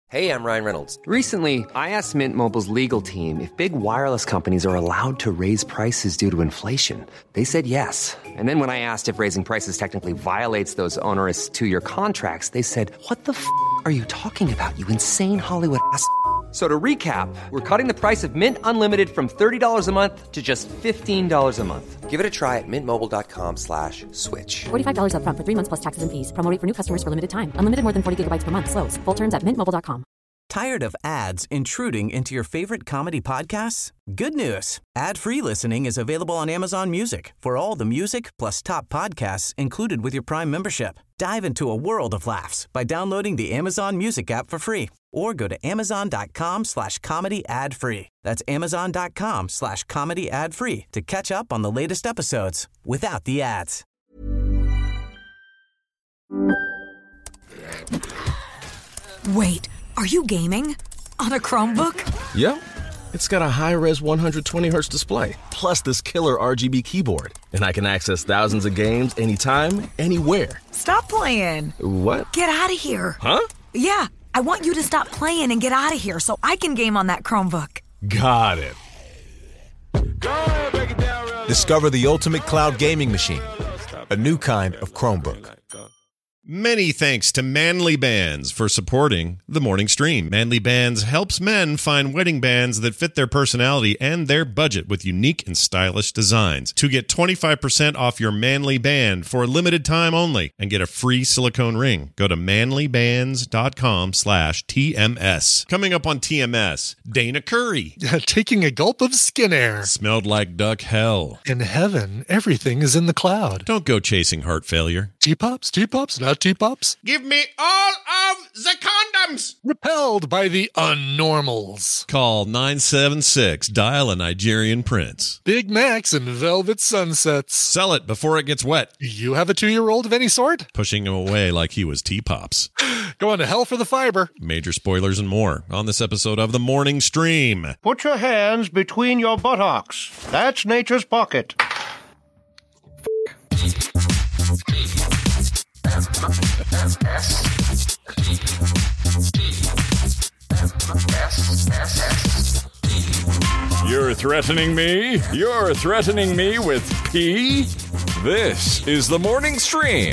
Hey, I'm Ryan Reynolds. Recently, I asked Mint Mobile's legal team if big wireless companies are allowed to raise prices due to inflation. They said yes. And then when I asked if raising prices technically violates those onerous two-year contracts, they said, "What the f*** are you talking about, you insane Hollywood ass?" So to recap, we're cutting the price of Mint Unlimited from $30 a month to just $15 a month. Give it a try at mintmobile.com/switch. $45 up front for 3 months plus taxes and fees. Promo rate for new customers for limited time. Unlimited more than 40 gigabytes per month. Slows full terms at mintmobile.com. Tired of ads intruding into your favorite comedy podcasts? Good news. Ad-free listening is available on Amazon Music for all the music plus top podcasts included with your Prime membership. Dive into a world of laughs by downloading the Amazon Music app for free or go to amazon.com/comedy ad-free. That's amazon.com/comedy ad-free to catch up on the latest episodes without the ads. Wait, are you gaming? On a Chromebook? Yep. It's got a high-res 120Hz display, plus this killer RGB keyboard. And I can access thousands of games anytime, anywhere. Stop playing. What? Get out of here. Huh? Yeah, I want you to stop playing and get out of here so I can game on that Chromebook. Got it. Discover the ultimate cloud gaming machine, a new kind of Chromebook. Many thanks to Manly Bands for supporting the morning stream. Manly Bands helps men find wedding bands that fit their personality and their budget with unique and stylish designs. To get 25% off your Manly Band for a limited time only and get a free silicone ring, go to manlybands.com/TMS. Coming up on TMS, Dana Curry. Taking a gulp of skin air. Smelled like duck hell. In heaven, everything is in the cloud. Don't go chasing heart failure. T-Pops, not T-Pops. Give me all of the condoms. Repelled by the unnormals. Call 976. Dial a Nigerian prince. Big Macs and velvet sunsets. Sell it before it gets wet. You have a 2-year-old of any sort? Pushing him away like he was T-Pops. Going to hell for the fiber. Major spoilers and more on this episode of The Morning Stream. Put your hands between your buttocks. That's nature's pocket. You're threatening me? You're threatening me with pee? This is The Morning Stream.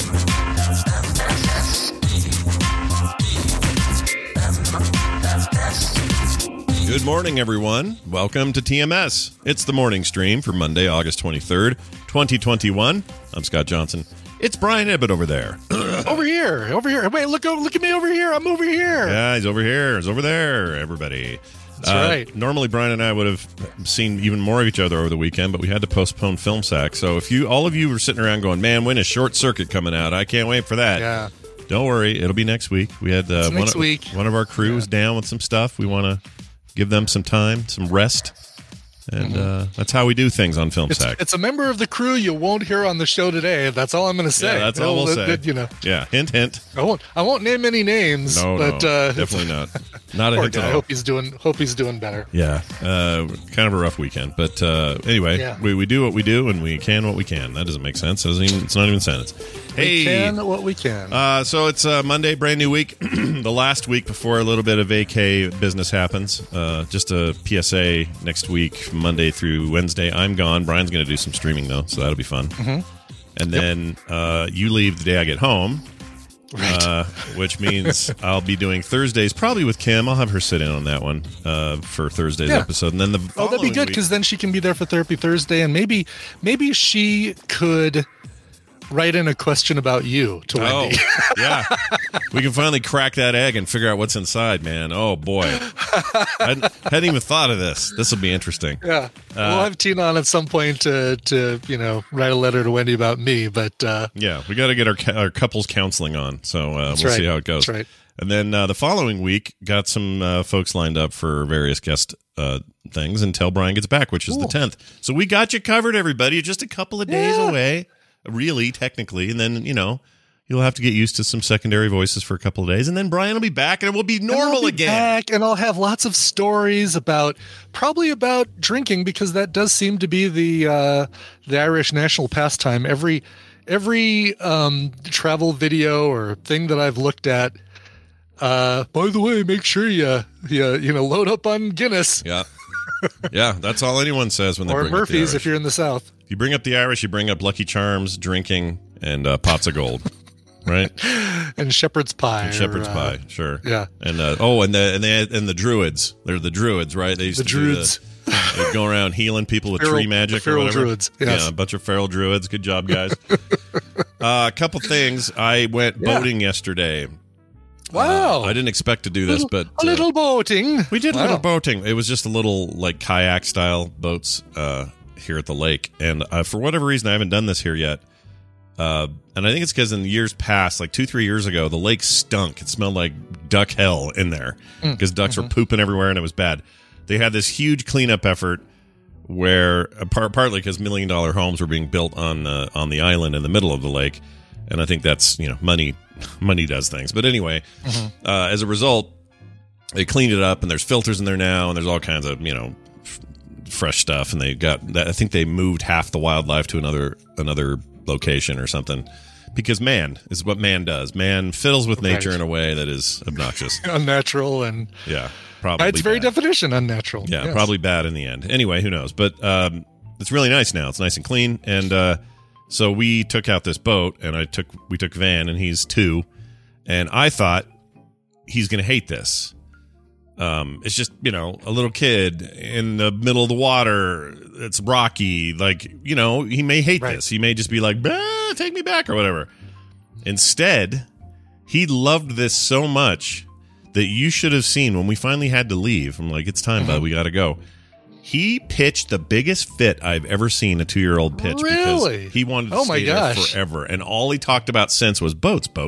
Good morning, everyone. Welcome to TMS. It's The Morning Stream for Monday, August 23rd, 2021. I'm Scott Johnson. It's Brian Ibbott over there. Over here. Wait, look at me over here. I'm over here. Yeah, he's over here. He's over there, everybody. That's right. Normally, Brian and I would have seen even more of each other over the weekend, but we had to postpone Film Sack. So if all of you were sitting around going, man, when is Short Circuit coming out? I can't wait for that. Yeah. Don't worry. It'll be next week. We had next week. One of our crews down with some stuff. We want to give them some time, some rest. And that's how we do things on Film Sack. It's a member of the crew you won't hear on the show today. That's all I'm going to say. Yeah, that's all we'll say. Yeah, hint, hint. I won't name any names. No, definitely not. Not a hint at all. I hope he's doing better. Yeah, kind of a rough weekend. But anyway, we do what we do, and we can what we can. That doesn't make sense. It's not even a sentence. Hey, we can what we can. So it's Monday, brand new week. The last week before a little bit of AK business happens. Just a PSA next week. Monday through Wednesday, I'm gone. Brian's going to do some streaming, though, so that'll be fun. Mm-hmm. And then you leave the day I get home, right. Which means I'll be doing Thursdays, probably with Kim. I'll have her sit in on that one for Thursday's episode. And then that'd be good, because then she can be there for Therapy Thursday, and maybe she could write in a question about you to Wendy. Yeah. We can finally crack that egg and figure out what's inside, man. Oh, boy. I hadn't even thought of this. This will be interesting. Yeah. We'll have Tina on at some point to write a letter to Wendy about me, but... yeah, we got to get our couples counseling on, so we'll see how it goes. That's right. And then the following week, got some folks lined up for various guest things until Brian gets back, which is the 10th. So we got you covered, everybody. Just a couple of days away. Really, technically, and then, you'll have to get used to some secondary voices for a couple of days, and then Brian will be back, and it will be normal again. Back, and I'll have lots of stories probably about drinking, because that does seem to be the Irish national pastime. Every travel video or thing that I've looked at By the way, make sure you load up on Guinness. Yeah. Yeah, that's all anyone says when they or bring up the Murphy's Irish. if you're in the South. If you bring up the Irish, you bring up Lucky Charms, drinking, and pots of gold, right? And shepherd's pie. And shepherd's pie, sure. Yeah. And the Druids. They're the Druids, right? They used The to Druids. They go around healing people with Feral- tree magic feral or whatever. Druids, yes. Yeah, a bunch of feral Druids. Good job, guys. A couple things. I went boating yesterday. Wow. I didn't expect to do this, but a little boating. we did a Wow. little boating. It was just a little like kayak style boats here at the lake, and for whatever reason, I haven't done this here yet. And I think it's because in the years past, like 2-3 years ago, the lake stunk. It smelled like duck hell in there because ducks were pooping everywhere, and it was bad. They had this huge cleanup effort where partly because $1 million homes were being built on the island in the middle of the lake, and I think that's money does things. But anyway, as a result, they cleaned it up, and there's filters in there now, and there's all kinds of fresh stuff. And they got I think they moved half the wildlife to another location or something, because man is what man does. Man fiddles with nature in a way that is obnoxious, unnatural, and probably by its very bad. definition, unnatural. Yeah, Yes. probably bad in the end. Anyway, who knows? But it's really nice now. It's nice and clean. And so we took out this boat, and we took Van, and he's 2, and I thought he's going to hate this. It's just a little kid in the middle of the water. It's rocky. Like he may hate this. He may just be like, "Take me back" or whatever. Instead, he loved this so much that you should have seen when we finally had to leave. I'm like, "It's time, bud. We got to go." He pitched the biggest fit I've ever seen a 2-year-old pitch because he wanted to stay there forever, and all he talked about since was boats. So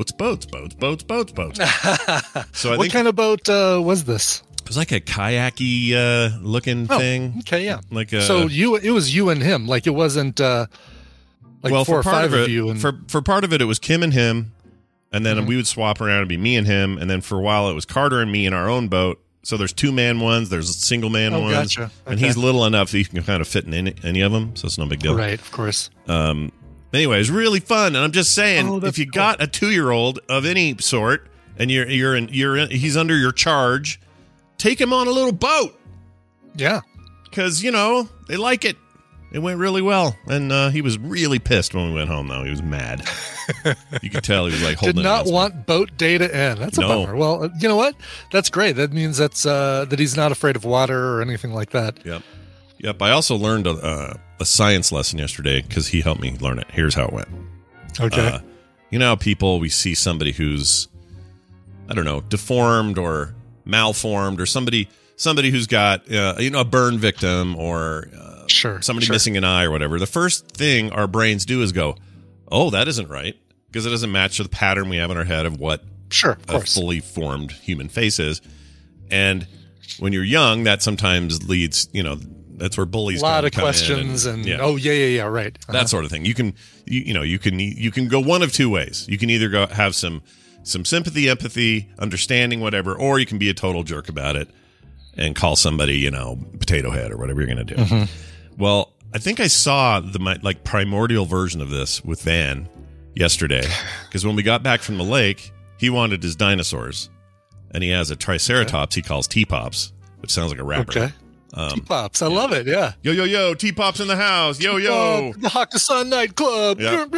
I what kind of boat was this? It was like a kayaky looking thing. Okay, yeah. Like so it was you and him. Like it wasn't like 4 or 5 of you. And for part of it was Kim and him, and then we would swap around and be me and him, and then for a while it was Carter and me in our own boat. So there's 2-man ones, there's single-man ones, gotcha. And Okay. he's little enough that he can kind of fit in any of them, so it's no big deal. Right, of course. Anyway, it's really fun, and I'm just saying, if you got a 2-year-old of any sort, and he's under your charge, take him on a little boat. Yeah, because they like it. It went really well, and he was really pissed when we went home. Though he was mad, you could tell he was like holding. Did not want boat day to end. That's a bummer. Well, you know what? That's great. That means that he's not afraid of water or anything like that. Yep. I also learned a science lesson yesterday because he helped me learn it. Here's how it went. Okay. How people, we see somebody who's, I don't know, deformed or malformed, or somebody who's got a burn victim or somebody missing an eye or whatever. The first thing our brains do is go, "Oh, that isn't right," because it doesn't match the pattern we have in our head of what a fully formed human face is. And when you're young, that sometimes leads, that's where bullies a lot of come questions in and right. That sort of thing. You can go one of 2 ways. You can either go have some sympathy, empathy, understanding, whatever, or you can be a total jerk about it and call somebody, potato head or whatever you're going to do. Well, I think I saw the primordial version of this with Van yesterday, because when we got back from the lake, he wanted his dinosaurs, and he has a Triceratops he calls T-Pops, which sounds like a rapper. Okay. T-Pops, I love it. Yeah. Yo, T-Pops in the house. Yo. The Hakkasan nightclub. Yep.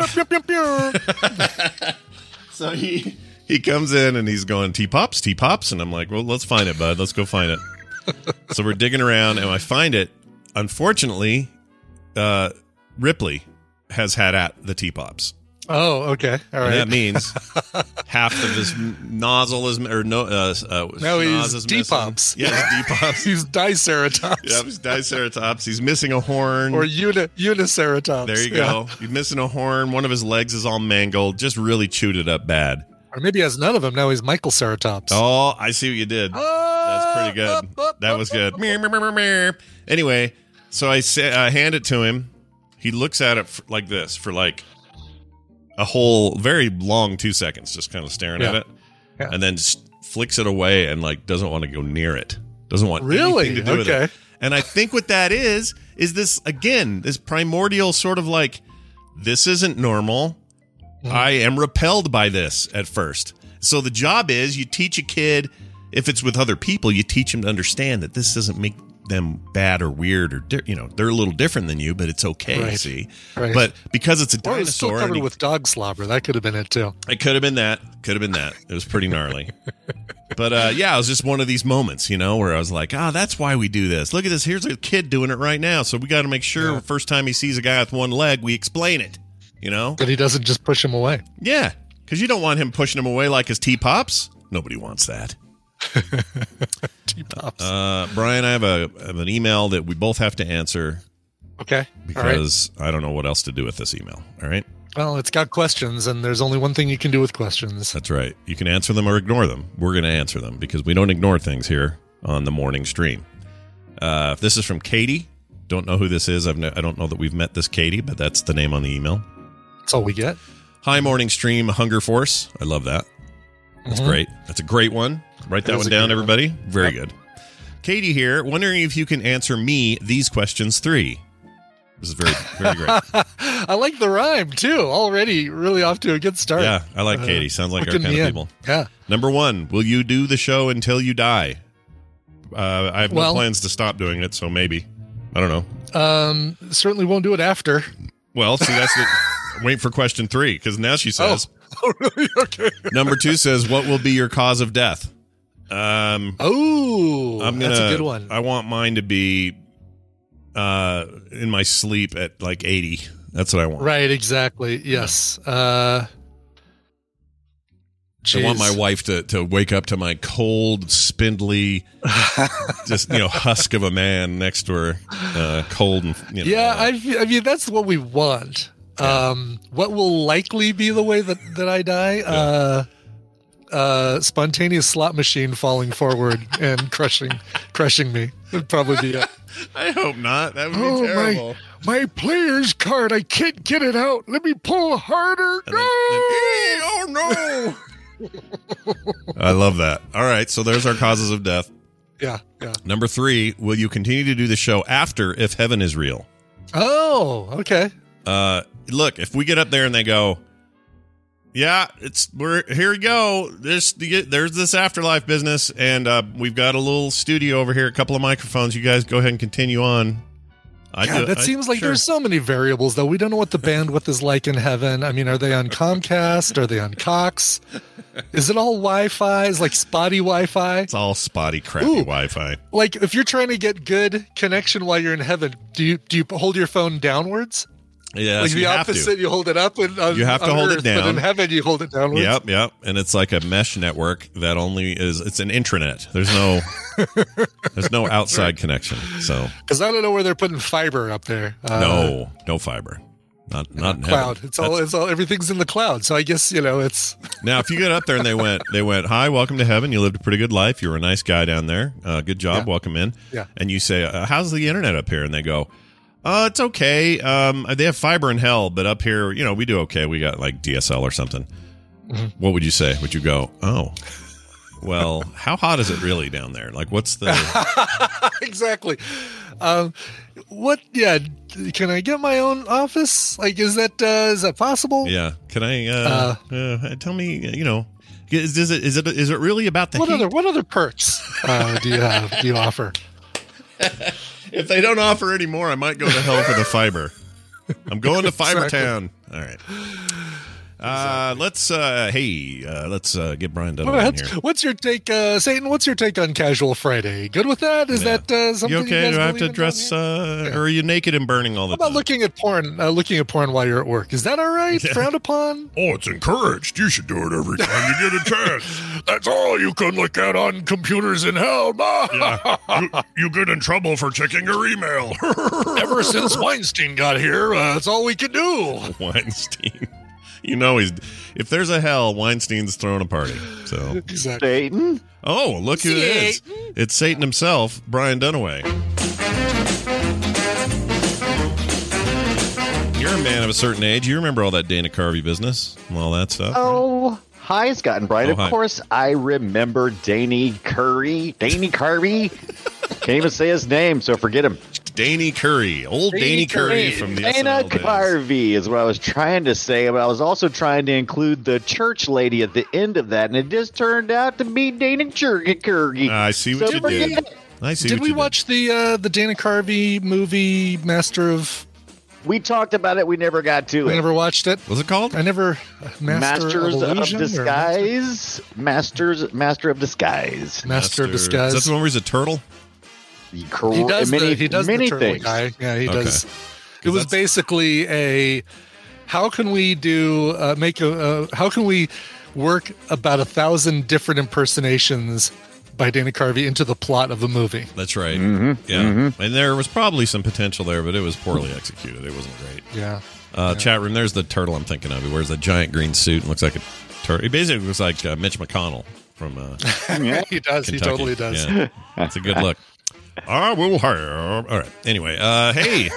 So he comes in and he's going, T-Pops, and I'm like, well, let's find it, bud. Let's go find it. So we're digging around, and I find it. Unfortunately, Ripley has had at the T-Pops. Oh, okay. All right. And that means half of his nozzle is, or no, no, he's D-Pops. Yeah, he's D-Pops. He's Diceratops. Yeah, he's Diceratops. He's missing a horn. Or Uniceratops. There you go. He's missing a horn. One of his legs is all mangled. Just really chewed it up bad. Or maybe he has none of them. Now he's Michael Ceratops. Oh, I see what you did. That's pretty good. That was good. Anyway, so I hand it to him. He looks at it like this for like a whole very long 2 seconds, just kind of staring at it, and then just flicks it away and like doesn't want to go near it. Doesn't want anything to do with it. And I think what that is this, again, this primordial sort of like, this isn't normal. I am repelled by this at first. So the job is you teach a kid, if it's with other people, you teach them to understand that this doesn't make them bad or weird or they're a little different than you, but it's okay. Right. See, Right. But because it's a Or it was still dinosaur, covered and with dog slobber. That could have been it too. it could have been that. It was pretty gnarly. But it was just one of these moments, where I was like, that's why we do this. Look at this. Here's a kid doing it right now. So we got to make sure first time he sees a guy with one leg, we explain it. That he doesn't just push him away. Yeah, because you don't want him pushing him away like his T-Pops. Nobody wants that. T-Pops. Brian, I have an email that we both have to answer. Okay. Because I don't know what else to do with this email. All right. Well, it's got questions, and there's only one thing you can do with questions. That's right. You can answer them or ignore them. We're going to answer them because we don't ignore things here on the morning stream. This is from Katie. Don't know who this is. I don't know that we've met this Katie, but that's the name on the email. That's all we get. Hi, morning stream, Hunger Force. I love that. That's great. That's a great one. Write that one down, everybody. Very good. Katie here, wondering if you can answer me these questions 3. This is very, very great. I like the rhyme, too. Already really off to a good start. Yeah, I like Katie. Sounds like our kind of people. Yeah. Number 1, will you do the show until you die? I have no plans to stop doing it, so maybe. I don't know. Certainly won't do it after. Well, see, that's the... Wait for question 3, because now she says... Oh, really? Okay. Number 2 says, what will be your cause of death? That's a good one. I want mine to be in my sleep at like 80. That's what I want. Right, exactly. Yes. I want my wife to wake up to my cold, spindly, just husk of a man next to her, cold and I mean that's what we want. Yeah. What will likely be the way that I die? Spontaneous slot machine falling forward and crushing me would probably be it. I hope not. That would be terrible. My player's card, I can't get it out. Let me pull harder. Oh no. I love that. All right, so there's our causes of death. Yeah. Number 3, will you continue to do the show after If Heaven is Real? Oh, okay. Look, if we get up there and they go, yeah, here we go. There's this afterlife business, and we've got a little studio over here, a couple of microphones. You guys go ahead and continue on. Seems like there's so many variables, though. We don't know what the bandwidth is like in heaven. I mean, are they on Comcast? Are they on Cox? Is it all Wi-Fi? Is like spotty Wi-Fi? It's all spotty, crappy Wi-Fi. Like if you're trying to get good connection while you're in heaven, do you hold your phone downwards? Yeah, like the opposite, you hold it up. You have to hold it down. But in heaven, you hold it downwards. Yep. And it's like a mesh network that it's an intranet. There's no outside connection. So because I don't know where they're putting fiber up there. No fiber. Not in cloud. Heaven. It's all everything's in the cloud. So I guess it's now. If you get up there and they went, hi, welcome to heaven. You lived a pretty good life. You were a nice guy down there. Good job. Yeah. Welcome in. Yeah. And you say, how's the internet up here? And they go, it's okay. They have fiber in hell, but up here, we do okay. We got like DSL or something. Mm-hmm. What would you say? Would you go, oh, well, how hot is it really down there? Like, what's the... Exactly. Can I get my own office? Like, is that possible? Yeah. Can I, tell me, is it really about the heat? What other perks do you offer? If they don't offer any more, I might go to hell for the fiber. I'm going to Fiber Town. All right. Let's get Brian done here. What's your take, Satan? What's your take on Casual Friday? Good with that? Is that something? You okay? You Do I have to dress? Or are you naked and burning all the time? How about looking at porn? Looking at porn while you're at work. Is that all right? Yeah. Frowned upon? Oh, it's encouraged. You should do it every time you get a chance. That's all you can look at on computers in hell. Yeah. You get in trouble for checking your email. Ever since Weinstein got here, that's all we can do. Weinstein. If there's a hell, Weinstein's throwing a party. So exactly. Satan. Oh, look who it is. It's Satan himself, Brian Dunaway. You're a man of a certain age. You remember all that Dana Carvey business and all that stuff. Oh, hi, Scott and Brian. Of course, I remember Danny Carvey. Can't even say his name, so forget him. Danny Curry. Old Danny Curry from the Dana SNL days. Carvey is what I was trying to say, but I was also trying to include the church lady at the end of that, and it just turned out to be Dana Curry. I see what you did. Did we watch the Dana Carvey movie, Master of... We talked about it. We never got to it. I never watched it. What's it called? I never... Masters of Disguise. Master of Disguise. Master of Disguise. Is that the one where he's a turtle? He does many the turtle things. Guy. Yeah, he does. It was basically a... How can we do... how can we work about 1,000 different impersonations by Dana Carvey into the plot of a movie? That's right. Mm-hmm. Yeah. Mm-hmm. And there was probably some potential there, but it was poorly executed. It wasn't great. Yeah. Chat room, there's the turtle I'm thinking of. He wears a giant green suit and looks like a turtle. He basically looks like Mitch McConnell from yeah, he does. Kentucky. He totally does. Yeah. That's a good look. I will hire. All right. Anyway, hey.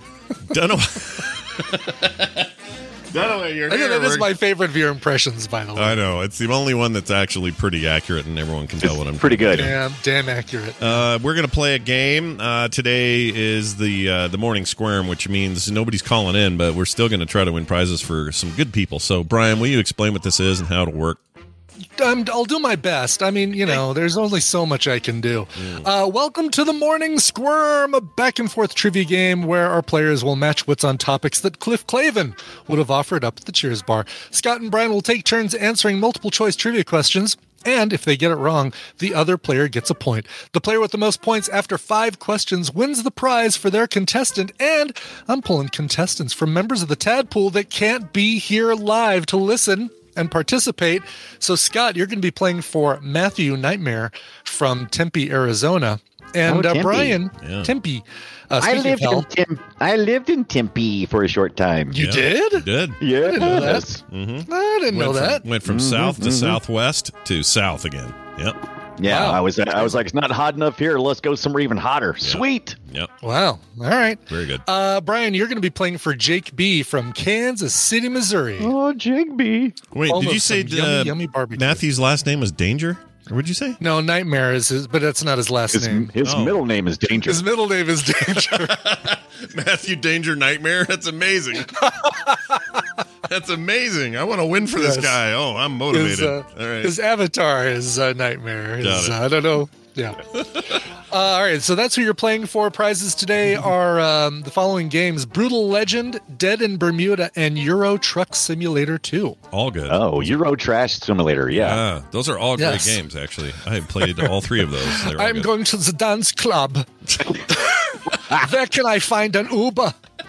Dunaway, you're here. That is my favorite of your impressions, by the way. I know. It's the only one that's actually pretty accurate, and everyone can tell what I'm pretty good. Damn accurate. We're going to play a game. Today is the morning squirm, which means nobody's calling in, but we're still going to try to win prizes for some good people. So, Brian, will you explain what this is and how it'll work? I'll do my best. I mean, there's only so much I can do. Welcome to the Morning Squirm, a back-and-forth trivia game where our players will match wits on topics that Cliff Clavin would have offered up at the Cheers bar. Scott and Brian will take turns answering multiple-choice trivia questions, and if they get it wrong, the other player gets a point. The player with the most points after 5 questions wins the prize for their contestant, and I'm pulling contestants from members of the Tadpool that can't be here live to listen and participate. So, Scott, you're going to be playing for Matthew Nightmare from Tempe, Arizona. And Tempe. Brian, Yeah. Tempe. I lived in Tempe for a short time. You did? You did. Yeah. I didn't know that. Mm-hmm. I didn't know that. Went from south to southwest to south again. Yep. Yeah, Wow. I was like, it's not hot enough here. Let's go somewhere even hotter. Sweet. Yep. Wow. All right. Very good. Brian, you're going to be playing for Jake B. from Kansas City, Missouri. Oh, Jake B. Wait, Home did you of say some yummy barbecue. Matthew's last name was Danger? Or what'd you say? No, Nightmare is his, but that's not his last name. His middle name is Danger. His middle name is Danger. Matthew Danger Nightmare? That's amazing. That's amazing. I want to win for this guy. Oh, I'm motivated. All right. His avatar is Nightmare. Got it. I don't know. Yeah. All right. So that's who you're playing for. Prizes today are the following games: Brutal Legend, Dead in Bermuda, and Euro Truck Simulator 2. All good. Oh, Euro Trash Simulator. Yeah. Those are all great Yes. games, actually. I have played all 3 of those. They're all I'm good. going to the dance club. Where can I find an Uber?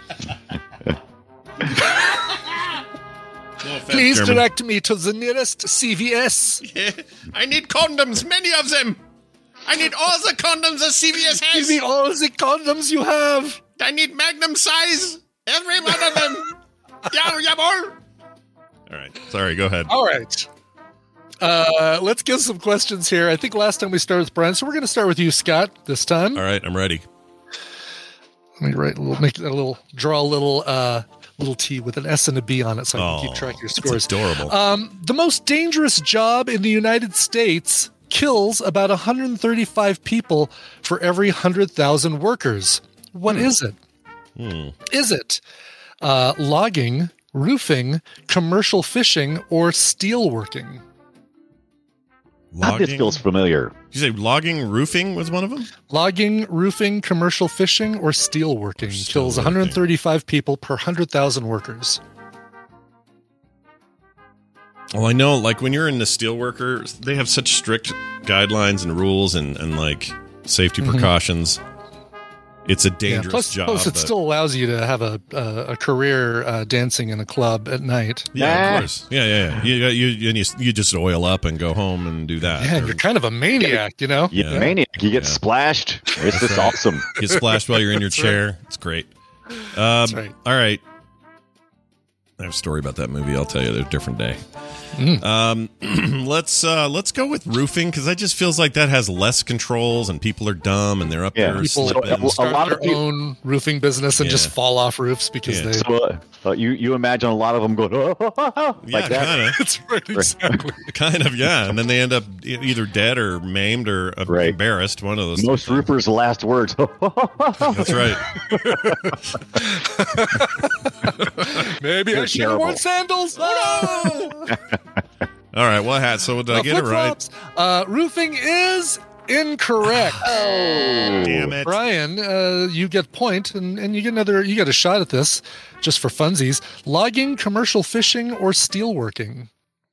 No offense, Please German. direct me to the nearest CVS. I need condoms, many of them. I need all the condoms that CVS Give me all the condoms you have. I need Magnum size. Every one of them. All right. Sorry, go ahead. All right. Let's get some questions here. I think last time we started with Brian, so we're going to start with you, Scott, this time. All right, I'm ready. Let me draw a little T with an S and a B on it so I can keep track of your scores. That's adorable. The most dangerous job in the United States kills about 135 people for every 100,000 workers. What is it? Is it logging, roofing, commercial fishing, or steelworking? This feels familiar. Did you say logging, roofing was one of them? Logging, roofing, commercial fishing, or steelworking kills 135 people per 100,000 workers. Well, I know, like, when you're in the steelworker, they have such strict guidelines and rules and like, safety precautions. It's a dangerous job. Plus, it still allows you to have a career dancing in a club at night. Yeah, of course. Yeah. You just oil up and go home and do that. Yeah, you're kind of a maniac, you know? You're a maniac. You get splashed. It's just awesome. You get splashed while you're in your chair. It's great. That's right. All right. I have a story about that movie. I'll tell you a different day. Let's go with roofing, because that just feels like that has less controls and people are dumb and they're up there People slipping. start their own roofing business and just fall off roofs because they. So, you imagine a lot of them going like that. Kind of. That's right, exactly. Kind of, yeah. And then they end up either dead or maimed or embarrassed. One of those. Most roofers' last words. That's right. Maybe I should have worn sandals. Oh, no! All right, what hat? So did I get it right? Roofing is incorrect. Oh, damn it, Brian! You get point, and you get another. You get a shot at this, just for funsies. Logging, commercial fishing, or steelworking.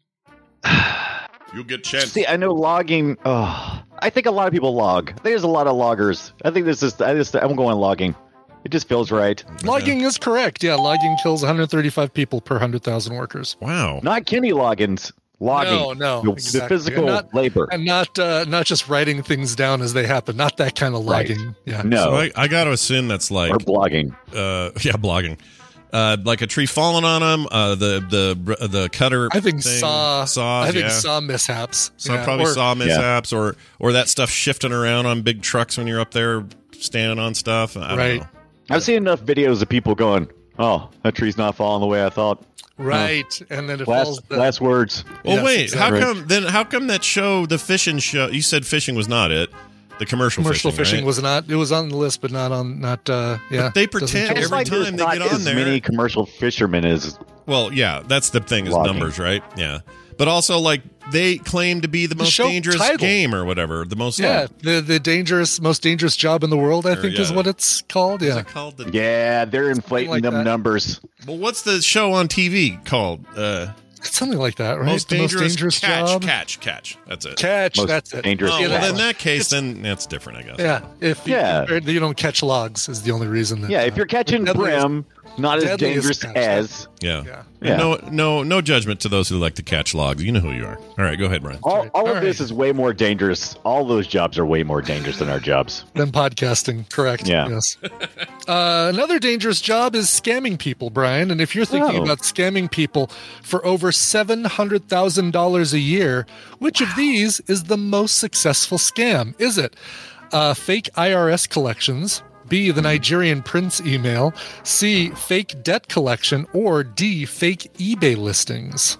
You get chance. See, I know logging. I think a lot of people log. There's a lot of loggers. I think I'm going logging. It just feels right. Logging is correct. Yeah, logging kills 135 people per 100,000 workers. Wow. Not Kenny Loggins. Logging. No, The exactly. physical labor. And not just writing things down as they happen. Not that kind of logging. Right. Yeah. No. So I got to assume that's like... Or blogging. Blogging. Like a tree falling on them, the cutter. I think thing, saws. I think yeah. saw mishaps. So Yeah. probably Or- saw mishaps, or that stuff shifting around on big trucks when you're up there standing on stuff. I don't know. I've seen enough videos of people going, "Oh, that tree's not falling the way I thought." Right, and then it falls. Last words. Well, Yes, wait. exactly. How come that show, the fishing show? You said fishing was not it. The commercial fishing right? was not. It was on the list, but not on. Not. Yeah. But they pretend Doesn't- every time they get on as there. many commercial fishermen as. Well, yeah, that's the thing is Logging. numbers, right? Yeah, but also like they claim to be the most show dangerous title. game or whatever. The most. Yeah, the most dangerous job in the world, I think, is yeah. what it's called. Is Yeah. it called the? Yeah, they're inflating like them that. numbers. Well, what's the show on TV called? Something like that, right? Most The dangerous job. catch. That's it. Catch. Most That's it. dangerous Oh, Yeah, well, that's- in that case, then that's different, I guess. Yeah. If you don't catch logs, is the only reason. That, Yeah, if you're catching deadliest- brim, not as deadliest dangerous catch. as. Yeah. Yeah. No judgment to those who like to catch logs. You know who you are. All right, go ahead, Brian. All All of this is way more dangerous. All those jobs are way more dangerous than our jobs. Than podcasting, correct? Yeah. Yes. Another dangerous job is scamming people, Brian. And if you're thinking about scamming people for over $700,000 a year, which of these is the most successful scam? Is it fake IRS collections? B, the Nigerian prince email? C, fake debt collection? Or D, fake eBay listings?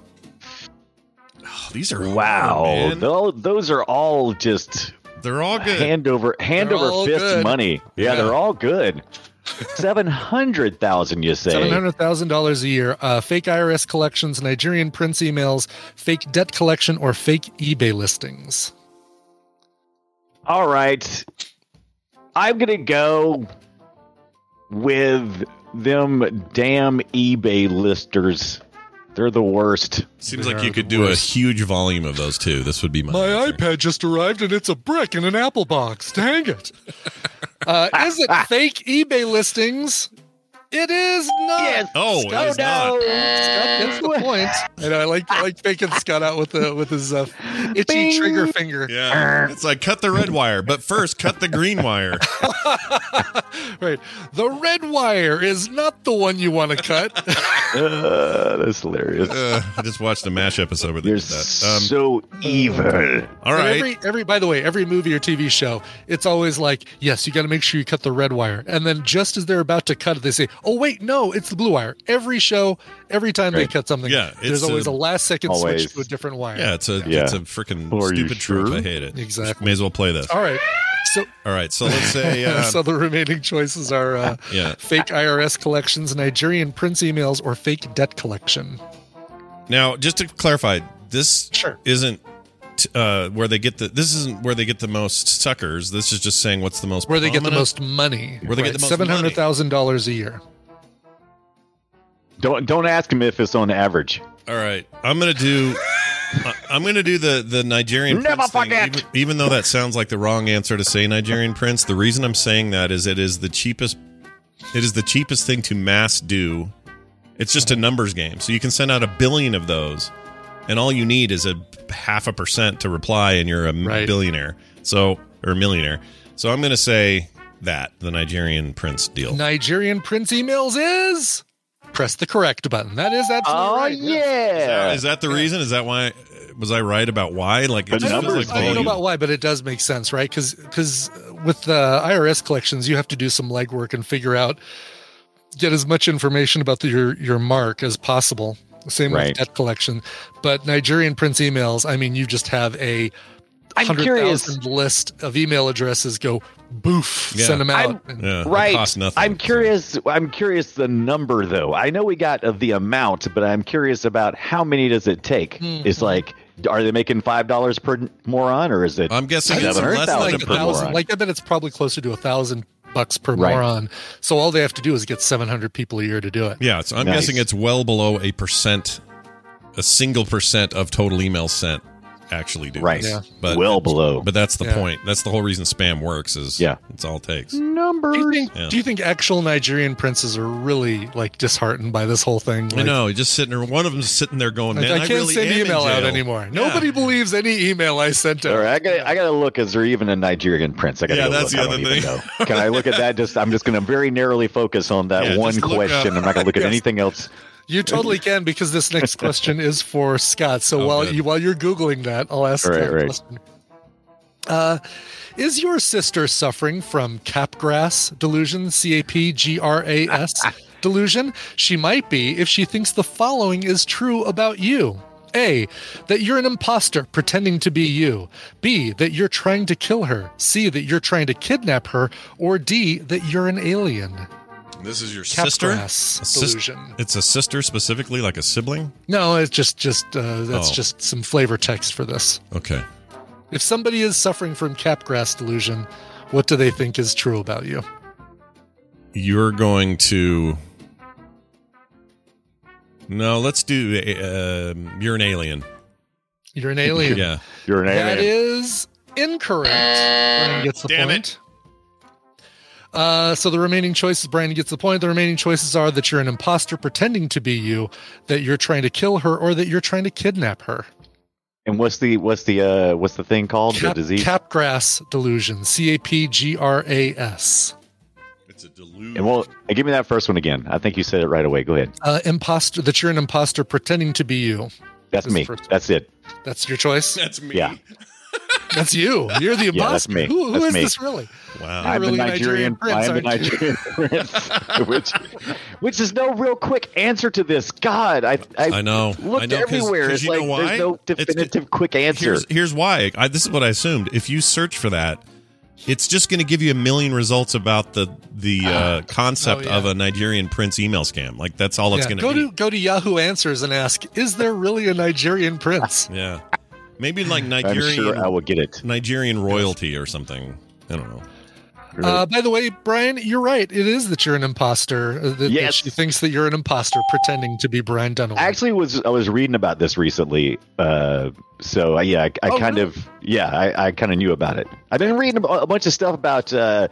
Oh, these are Wow, hard, man. those are all just They're all good. hand over all fist good. money. Yeah, they're all good. 700,000, you say? $700,000 a year. Fake IRS collections, Nigerian prince emails, fake debt collection, or fake eBay listings? All right. I'm going to go with them damn eBay listers. They're the worst. Seems like you could do a huge volume of those too. This would be my answer. iPad just arrived and it's a brick in an Apple box. Dang it. Is it fake eBay listings? It is not. Yes. Oh, it is not. Scott gets the point. And I like faking Scott out with his itchy Bing. trigger finger. Yeah, it's like cut the red wire, but first cut the green wire. Right. The red wire is not the one you want to cut. That's hilarious. I just watched a MASH episode where they You're did that. so evil. All right. And every by the way, every movie or TV show, it's always like, yes, you got to make sure you cut the red wire. And then just as they're about to cut it, they say, oh, wait, no, it's the blue wire. Every show, every time they cut something, Yeah, there's it's always a last second always. switch to a different wire. Yeah, it's a freaking Are you stupid trope. sure? I hate it. Exactly. May as well play this. All right. So All right, so let's say so the remaining choices are fake IRS collections, Nigerian prince emails, or fake debt collection. now just to clarify, this Sure. isn't where they get this isn't where they get the most suckers. This is just saying what's the most Where they get the prominent. most money. Where they get the most $700,000 a year. Don't ask him if it's on average. All right, I'm gonna do the Nigerian Never prince thing, forget. even though that sounds like the wrong answer to say Nigerian prince. The reason I'm saying that is it is the cheapest thing to mass do. It's just a numbers game, so you can send out 1 billion of those, and all you need is a 0.5% to reply, and you're a billionaire. So or millionaire. So I'm gonna say that the Nigerian prince deal. Nigerian prince emails is press the correct button. That is absolutely right. Yeah. Is that the reason? Is that why? Was I right about why? Like, it just feels like I don't know about why, but it does make sense, right? Because with the IRS collections, you have to do some legwork and figure out, get as much information about your mark as possible. Same with debt collection. But Nigerian Prince emails, I mean, you just have a 100,000 list of email addresses go boof, send them out. Right. Costs nothing. I'm curious the number though. I know we got the amount, but I'm curious about how many does it take? It's like, are they making $5 per moron, or is it? I'm guessing it's less than like per moron. Like I bet it's probably closer to $1,000 per moron. So all they have to do is get 700 people a year to do it. Yeah, so I'm guessing it's well below a single percent of total emails sent actually do this. Yeah. But well below. But that's the point. That's the whole reason spam works. It's all it takes. Numbers. Do you think actual Nigerian princes are really like disheartened by this whole thing? Like, I know. Just sitting there. One of them's sitting there going, "Man, I can't send email out anymore. Nobody believes any email I sent out." All right, I gotta look. Is there even a Nigerian prince? That's the other thing. Can I look at that? I'm just going to very narrowly focus on that one question. I'm not going to look at anything else. You totally can, because this next question is for Scott. So while you're Googling that, I'll ask that question. Is your sister suffering from capgras delusion, CAPGRAS delusion? She might be if she thinks the following is true about you. A, that you're an imposter pretending to be you. B, that you're trying to kill her. C, that you're trying to kidnap her. Or D, that you're an alien. This is your sister? Delusion. It's a sister specifically, like a sibling? No, it's just some flavor text for this. Okay. If somebody is suffering from capgras delusion, what do they think is true about you? You're going to... No, let's do... you're an alien. You're an alien. Yeah. You're an alien. That is incorrect. Brian gets the point. So the remaining choices, Brian gets the point. The remaining choices are that you're an imposter pretending to be you, that you're trying to kill her, or that you're trying to kidnap her. And what's the thing called? The disease? Capgras delusion. CAPGRAS. It's a delusion. And give me that first one again. I think you said it right away. Go ahead. Imposter. That you're an imposter pretending to be you. That's me. That's it. That's your choice. That's me. Yeah. That's you. You're the imposter. Yeah, that's me. Who that's is me. this really? Wow. I'm really the Nigerian prince. I'm the Nigerian prince. Which is no real quick answer to this. God, I know. Looked everywhere. It's like there's no definitive quick answer. Here's why. This is what I assumed. If you search for that, it's just going to give you a million results about the concept of a Nigerian prince email scam. Like, that's all it's going to be. Go to Yahoo Answers and ask, is there really a Nigerian prince? Yeah. Maybe like Nigerian. I'm sure I will get it. Nigerian royalty or something. I don't know. By the way, Brian, you're right. It is that you're an imposter. That she thinks that you're an imposter pretending to be Brian Dunaway. Actually, I was reading about this recently. I kind of knew about it. I've been reading a bunch of stuff about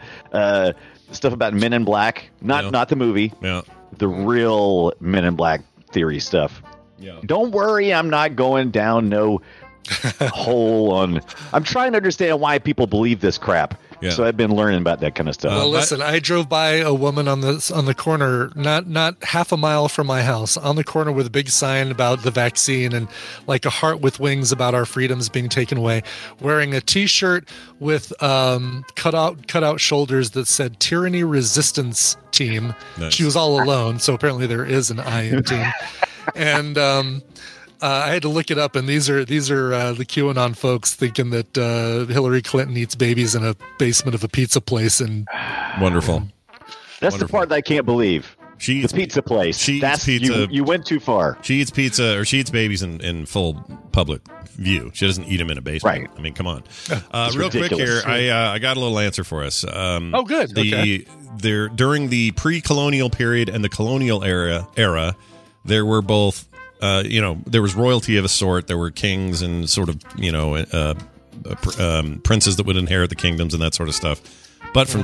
Men in Black, not the movie, the real Men in Black theory stuff. Yeah. Don't worry, I'm not going down no hole on. I'm trying to understand why people believe this crap. Yeah. So I've been learning about that kind of stuff. Well, listen, I drove by a woman on the corner, not half a mile from my house, on the corner with a big sign about the vaccine and like a heart with wings about our freedoms being taken away, wearing a T-shirt with cut out shoulders that said "Tyranny Resistance Team." Nice. She was all alone, so apparently there is an I in team, and. I had to look it up, and these are the QAnon folks thinking that Hillary Clinton eats babies in a basement of a pizza place. And wonderful. That's the part that I can't believe. She eats the pizza place. She eats pizza. You went too far. She eats pizza, or she eats babies in full public view. She doesn't eat them in a basement. Right. I mean, come on. Real quick here, I got a little answer for us. Oh, good. During the pre-colonial period and the colonial era, there were both. There was royalty of a sort. There were kings and sort of, princes that would inherit the kingdoms and that sort of stuff. But from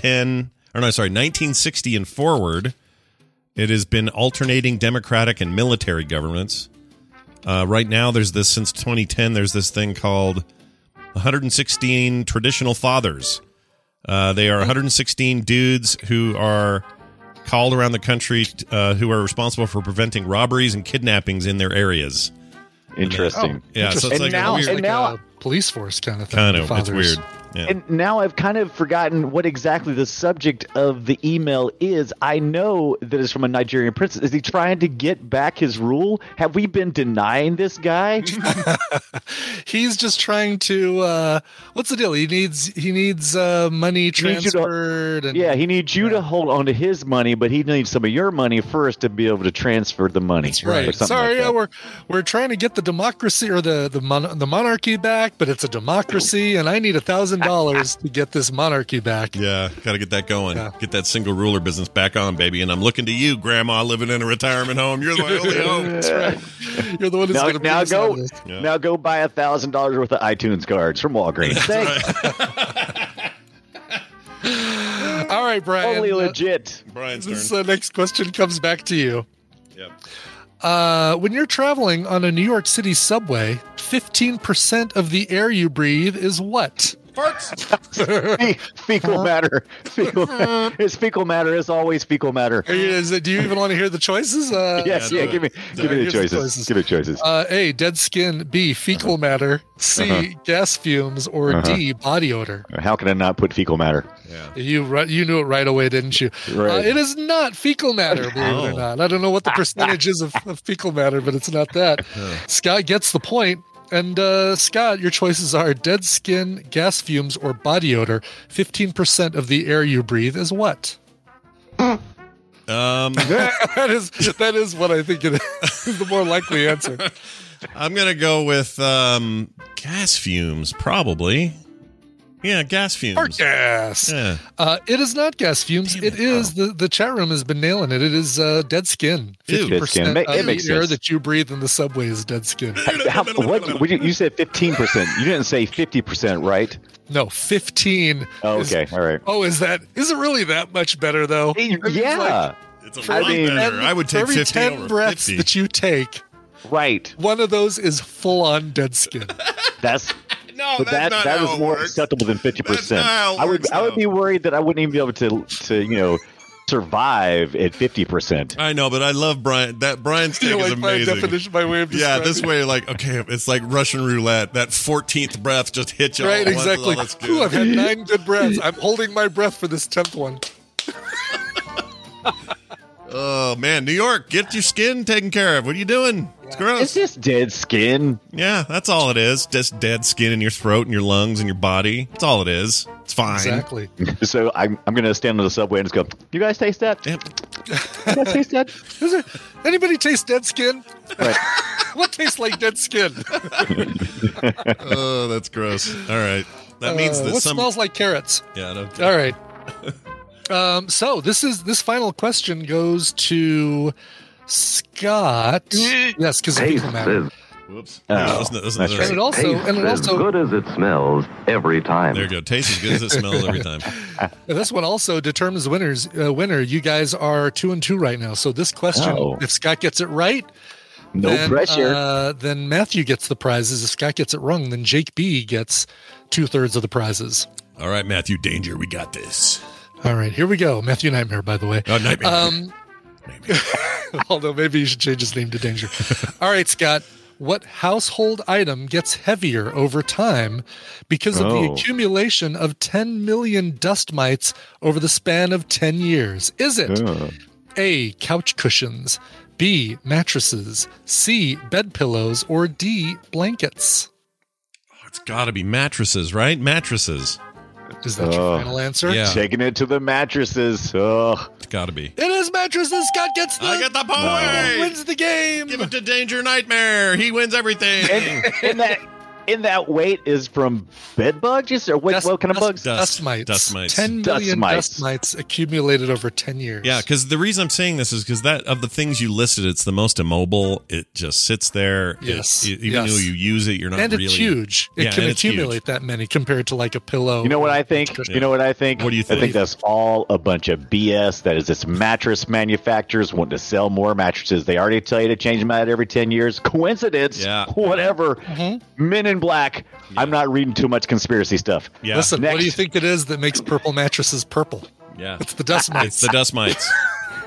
1960 and forward, it has been alternating democratic and military governments. Right now, since 2010, there's this thing called 116 Traditional Fathers. They are 116 dudes who are called around the country who are responsible for preventing robberies and kidnappings in their areas. Interesting. Yeah, so it's a police force kind of thing. Kind of. It's weird. Yeah. And now I've kind of forgotten what exactly the subject of the email is. I know that it's from a Nigerian princess. Is he trying to get back his rule? Have we been denying this guy? He's just trying to. What's the deal? He needs money transferred. He needs you to hold on to his money, but he needs some of your money first to be able to transfer the money. That's right. Sorry, we're trying to get the democracy or the monarchy back, but it's a democracy, and I need $1,000 to get this monarchy back. Yeah, got to get that going. Yeah. Get that single ruler business back on, baby. And I'm looking to you, Grandma, living in a retirement home. You're the only home. That's right. You're the one who's going to now go. Yeah. Now go buy $1,000 worth of iTunes cards from Walgreens. Right. All right, Brian. Totally legit. Brian's this turn. Next question comes back to you. Yep. When you're traveling on a New York City subway, 15% of the air you breathe is what? Fecal matter. It's fecal matter. It's always fecal matter. Do you even want to hear the choices? Yes. Give me the choices. Give me the choices. A, dead skin. B, fecal matter. C, gas fumes. Or D, body odor. How can I not put fecal matter? Yeah. You knew it right away, didn't you? Right. It is not fecal matter, believe it or not. I don't know what the percentage is of fecal matter, but it's not that. Scott gets the point. And Scott, your choices are dead skin, gas fumes, or body odor. 15% of the air you breathe is what? That is what I think it is the more likely answer. I'm gonna go with gas fumes, probably. Yeah, gas fumes. Or gas. Yeah. It is not gas fumes. It is the chat room has been nailing it. It is dead skin. 50% of the air that you breathe in the subway is dead skin. You said 15%. You didn't say 50%, right? No, 15. Oh, okay. All right. Oh, is it really that much better though? Yeah. It's a lot better. I would take 50 10 over breaths 50. that you take. Right. One of those is full on dead skin. That's No, but that's not that how is it more works. acceptable than 50%. That's not how it works, I would be worried that I wouldn't even be able to survive at 50%. I know, but I love Brian. That Brian's take is my amazing. definition, my way of Yeah, describing this way, it's like Russian roulette. That 14th breath just hits you all right, at once. exactly. Oh, that's good. Ooh, I've had 9 good breaths. I'm holding my breath for this 10th one. Oh man, New York, get your skin taken care of. What are you doing? It's gross. It's just dead skin. Yeah, that's all it is. Just dead skin in your throat and your lungs and your body. That's all it is. It's fine. Exactly. So I'm going to stand on the subway and just go, you guys taste that? Yep. You guys taste that? Anybody taste dead skin? Right. What tastes like dead skin? Oh, that's gross. All right. That means that what smells like carrots? Yeah. No. All right. So this final question goes to Scott. Yes, because of fecal matter. Whoops. That's right. And it also as good as it smells every time. There you go. Tastes as good as it smells every time. This one also determines the winner. You guys are 2-2 right now. So this question, if Scott gets it right, no pressure. Then Matthew gets the prizes. If Scott gets it wrong, then Jake B gets 2/3 of the prizes. All right, Matthew Danger, we got this. All right, here we go. Matthew Nightmare, by the way. Oh, Nightmare. Although maybe you should change his name to Danger. All right, Scott. What household item gets heavier over time because of the accumulation of 10 million dust mites over the span of 10 years? Is it A, couch cushions, B, mattresses, C, bed pillows, or D, blankets? It's got to be mattresses, right? Mattresses. Is that your final answer? Yeah. Taking it to the mattresses. It's got to be. It is mattresses. Scott gets I get the point. Wins the game. Give it to Danger Nightmare. He wins everything. And that weight is from bed bugs? Or what kind of bugs? Dust mites. Dust mites. 10 million dust mites accumulated over 10 years. Yeah, because the reason I'm saying this is because that of the things you listed, it's the most immobile. It just sits there. Yes. Even though you use it, you're not and really. And it's huge. It can accumulate that many compared to like a pillow. You know what I think? Yeah. You know what I think? What do you think? I think that's all a bunch of BS. That is this mattress manufacturers want to sell more mattresses. They already tell you to change them out every 10 years. Coincidence. Yeah. Whatever. Mm-hmm. Men in Black. Yeah. I'm not reading too much conspiracy stuff. Yeah. Listen, what do you think it is that makes purple mattresses purple? Yeah. It's the dust mites. It's the dust mites.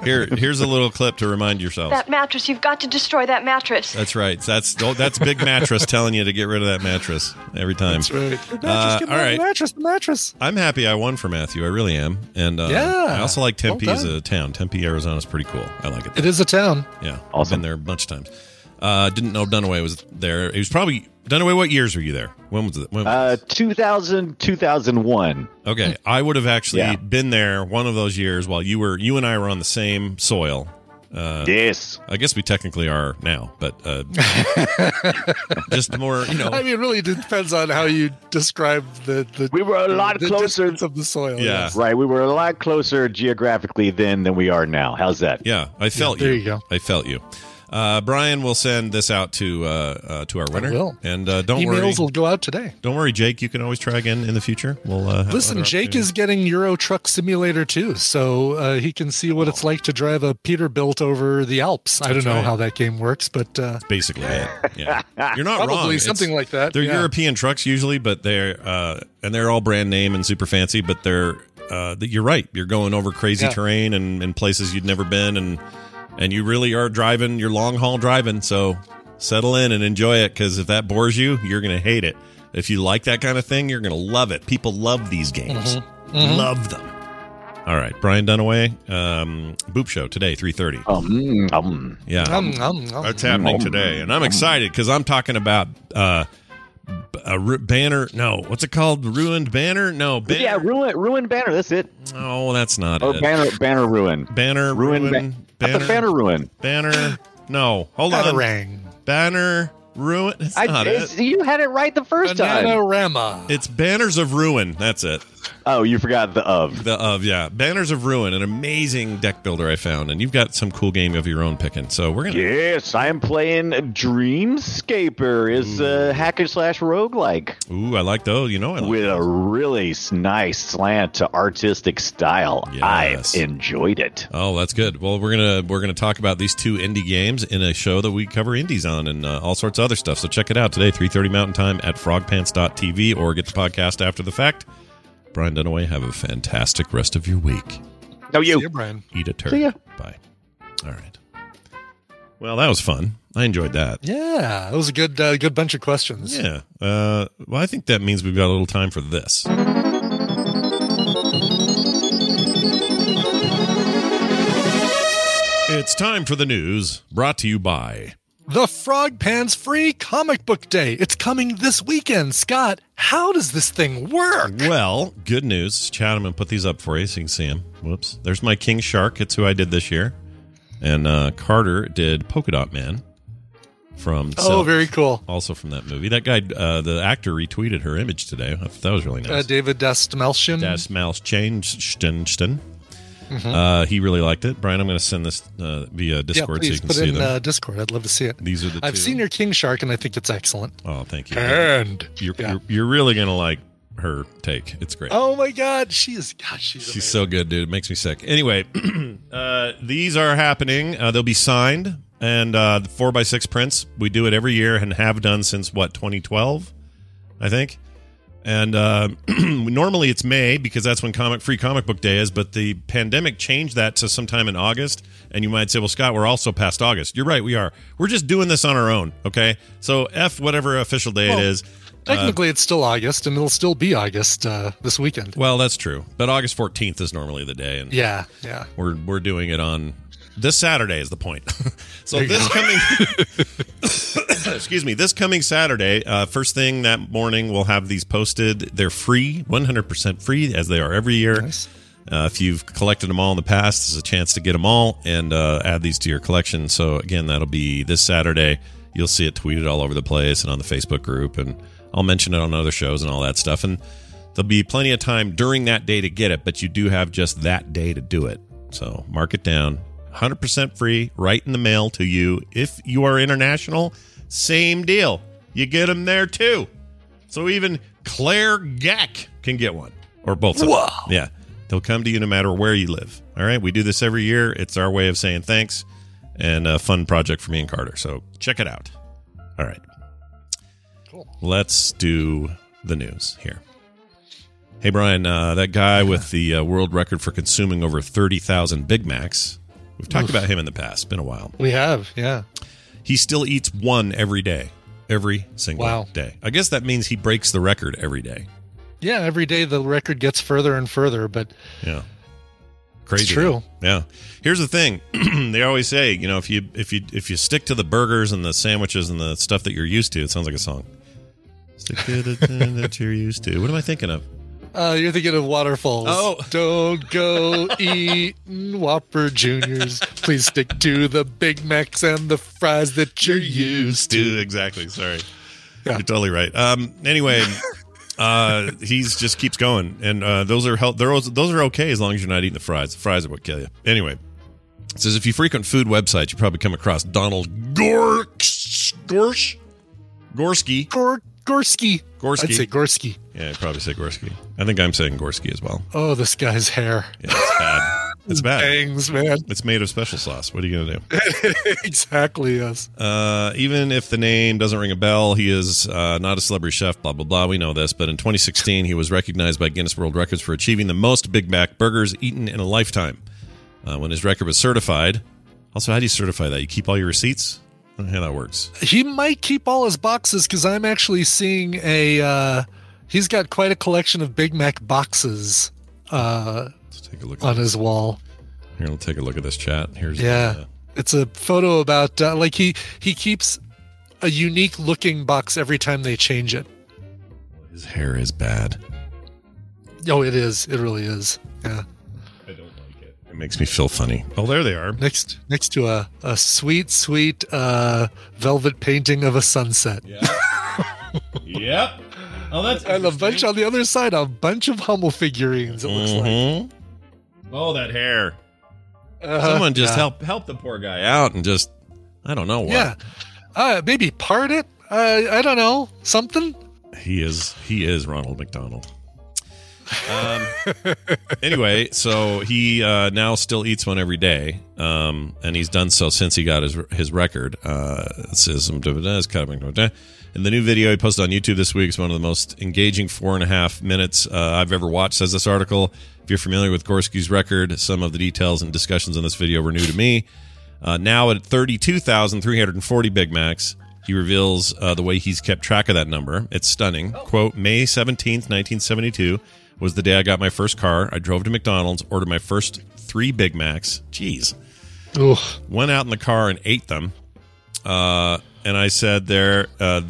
Here's a little clip to remind yourselves. That mattress, you've got to destroy that mattress. That's right. That's Big Mattress telling you to get rid of that mattress every time. That's right. All right. The mattress. I'm happy I won for Matthew. I really am. And I also like Tempe as a town. Tempe, Arizona is pretty cool. I like it. It is a town. Yeah. Awesome. I've been there a bunch of times. Didn't know Dunaway was there. He was probably Dunaway. What years were you there? When was it? 2000, 2001. Okay, I would have actually been there one of those years while you and I were on the same soil. Yes, I guess we technically are now, but just more. I mean, really, it depends on how you describe the. We were a lot closer of the soil. Yeah, right. We were a lot closer geographically then than we are now. How's that? Yeah, I felt you. There you go. I felt you. Brian will send this out to our winner. I will. And don't worry. Emails will go out today. Don't worry, Jake. You can always try again in the future. We'll listen. Jake is getting Euro Truck Simulator too, so he can see what it's like to drive a Peterbilt over the Alps. I don't know how that game works, but that's basically it. Yeah. You're not probably wrong. Probably something like that. They're European trucks usually, but they're all brand name and super fancy. But they're you're right. You're going over crazy terrain and places you'd never been and you really are driving, you're long-haul driving, so settle in and enjoy it, because if that bores you, you're going to hate it. If you like that kind of thing, you're going to love it. People love these games. Love them. All right, Brian Dunaway, Boop Show today, 3:30. Yeah, that's happening today, and I'm excited because I'm talking about a banner. No, what's it called? Ruined banner? No, banner. Yeah, ruined banner. That's it. Oh, that's not it. Banner ruin. Banner ruin. Banner ruin. Banner. No, hold on. Banner ruin. It's not it. You had it right the first time. Bananarama. It's Banners of Ruin. That's it. Oh, you forgot the of. The of, yeah. Banners of Ruin, an amazing deck builder I found, and you've got some cool game of your own picking. So we're gonna. Yes, I am playing Dreamscaper. Is hack and slash roguelike. Ooh, I like those. With a really nice slant to artistic style. Yes. I enjoyed it. Oh, that's good. Well, we're gonna talk about these two indie games in a show that we cover indies on and all sorts of other stuff. So check it out today, 3:30 Mountain Time at frogpants.tv, or get the podcast after the fact. Brian Dunaway, have a fantastic rest of your week. No, you. See you, Brian. Eat a turd. See ya. Bye. All right. Well, that was fun. I enjoyed that. Yeah, that was a good bunch of questions. Yeah. Well, I think that means we've got a little time for this. It's time for the news, brought to you by the Frog Pants Free Comic Book Day. It's coming this weekend. Scott, how does this thing work? Well, good news. Chatham put these up for you so you can see them. Whoops. There's my King Shark. It's who I did this year. And Carter did Polka Dot Man from very cool. Also from that movie. That guy, the actor, retweeted her image today. I thought that was really nice. David Dastmalchian. He really liked it. Brian, I'm going to send this via Discord so you can see them. Put it in Discord. I'd love to see it. These are the I've seen your King Shark, and I think it's excellent. Oh, thank you. And you're really going to like her take. It's great. Oh, my God. She's so good, dude. It makes me sick. Anyway, these are happening. They'll be signed, and the 4x6 prints, we do it every year and have done since, 2012, I think. And normally it's May because that's when Free Comic Book Day is, but the pandemic changed that to sometime in August. And you might say, well, Scott, we're also past August. You're right, we are. We're just doing this on our own, okay? So F whatever official day it is. Technically, it's still August, and it'll still be August this weekend. Well, that's true. But August 14th is normally the day. And yeah. We're doing it on... This Saturday is the point. So this coming, excuse me, this coming Saturday, first thing that morning, we'll have these posted. They're free, 100% free, as they are every year. Nice. If you've collected them all in the past, there's a chance to get them all and add these to your collection. So again, that'll be this Saturday. You'll see it tweeted all over the place and on the Facebook group, and I'll mention it on other shows and all that stuff. And there'll be plenty of time during that day to get it, but you do have just that day to do it. So mark it down. 100% free, right in the mail to you. If you are international, same deal. You get them there too. So even Claire Gack can get one, or both of them. Wow. Yeah, they'll come to you no matter where you live. All right, we do this every year. It's our way of saying thanks, and a fun project for me and Carter. So check it out. All right, cool. Let's do the news here. Hey Brian, that guy with the world record for consuming over 30,000 Big Macs. We've talked about him in the past. It's been a while. We have, yeah. He still eats one every day. Every single day. I guess that means he breaks the record every day. Yeah, every day the record gets further and further, but yeah. Crazy. It's true. Yeah. Here's the thing. They always say, you know, if you stick to the burgers and the sandwiches and the stuff that you're used to, it sounds like a song. Stick to the thing that you're used to. What am I thinking of? You're thinking of Waterfalls. Oh. Don't go eating Whopper Juniors. Please stick to the Big Macs and the fries that you're used to. Exactly. Sorry. Yeah. You're totally right. Anyway, he's just keeps going, and those are okay as long as you're not eating the fries. The fries are what kill you. Anyway, it says if you frequent food websites, you probably come across Donald Gorski. Gorski. I'd say Gorski. Yeah, I'd probably say Gorski. I think I'm saying Gorski as well. Oh, this guy's hair. Yeah, it's bad. It's bad. Bangs, man. It's made of special sauce. What are you going to do? Exactly, yes. Even if the name doesn't ring a bell, he is not a celebrity chef, blah, blah, blah. We know this. But in 2016, he was recognized by Guinness World Records for achieving the most Big Mac burgers eaten in a lifetime. When his record was certified. Also, how do you certify that? You keep all your receipts? I don't know how that works. He might keep all his boxes because I'm actually seeing he's got quite a collection of Big Mac boxes Let's take a look on his wall. Here, we'll take a look at this chat. It's a photo about he keeps a unique looking box every time they change it. His hair is bad. Oh, it is. It really is. Yeah. I don't like it. It makes me feel funny. Oh, there they are. Next to a sweet velvet painting of a sunset. Yeah. Yep. Oh, that's and a bunch on the other side, a bunch of Hummel figurines. It looks like. Oh, that hair! Someone just help the poor guy out and just I don't know what. Yeah, maybe part it. I don't know, something. He is Ronald McDonald. Anyway, so he now still eats one every day, and he's done so since he got his record. It says in the new video he posted on YouTube this week is one of the most engaging 4.5 minutes I've ever watched, says this article. If you're familiar with Gorski's record, some of the details and discussions in this video were new to me. Now at 32,340 Big Macs, he reveals the way he's kept track of that number. It's stunning. Quote, May 17th, 1972 was the day I got my first car. I drove to McDonald's, ordered my first 3 Big Macs. Jeez. Oof. Went out in the car and ate them. And I said there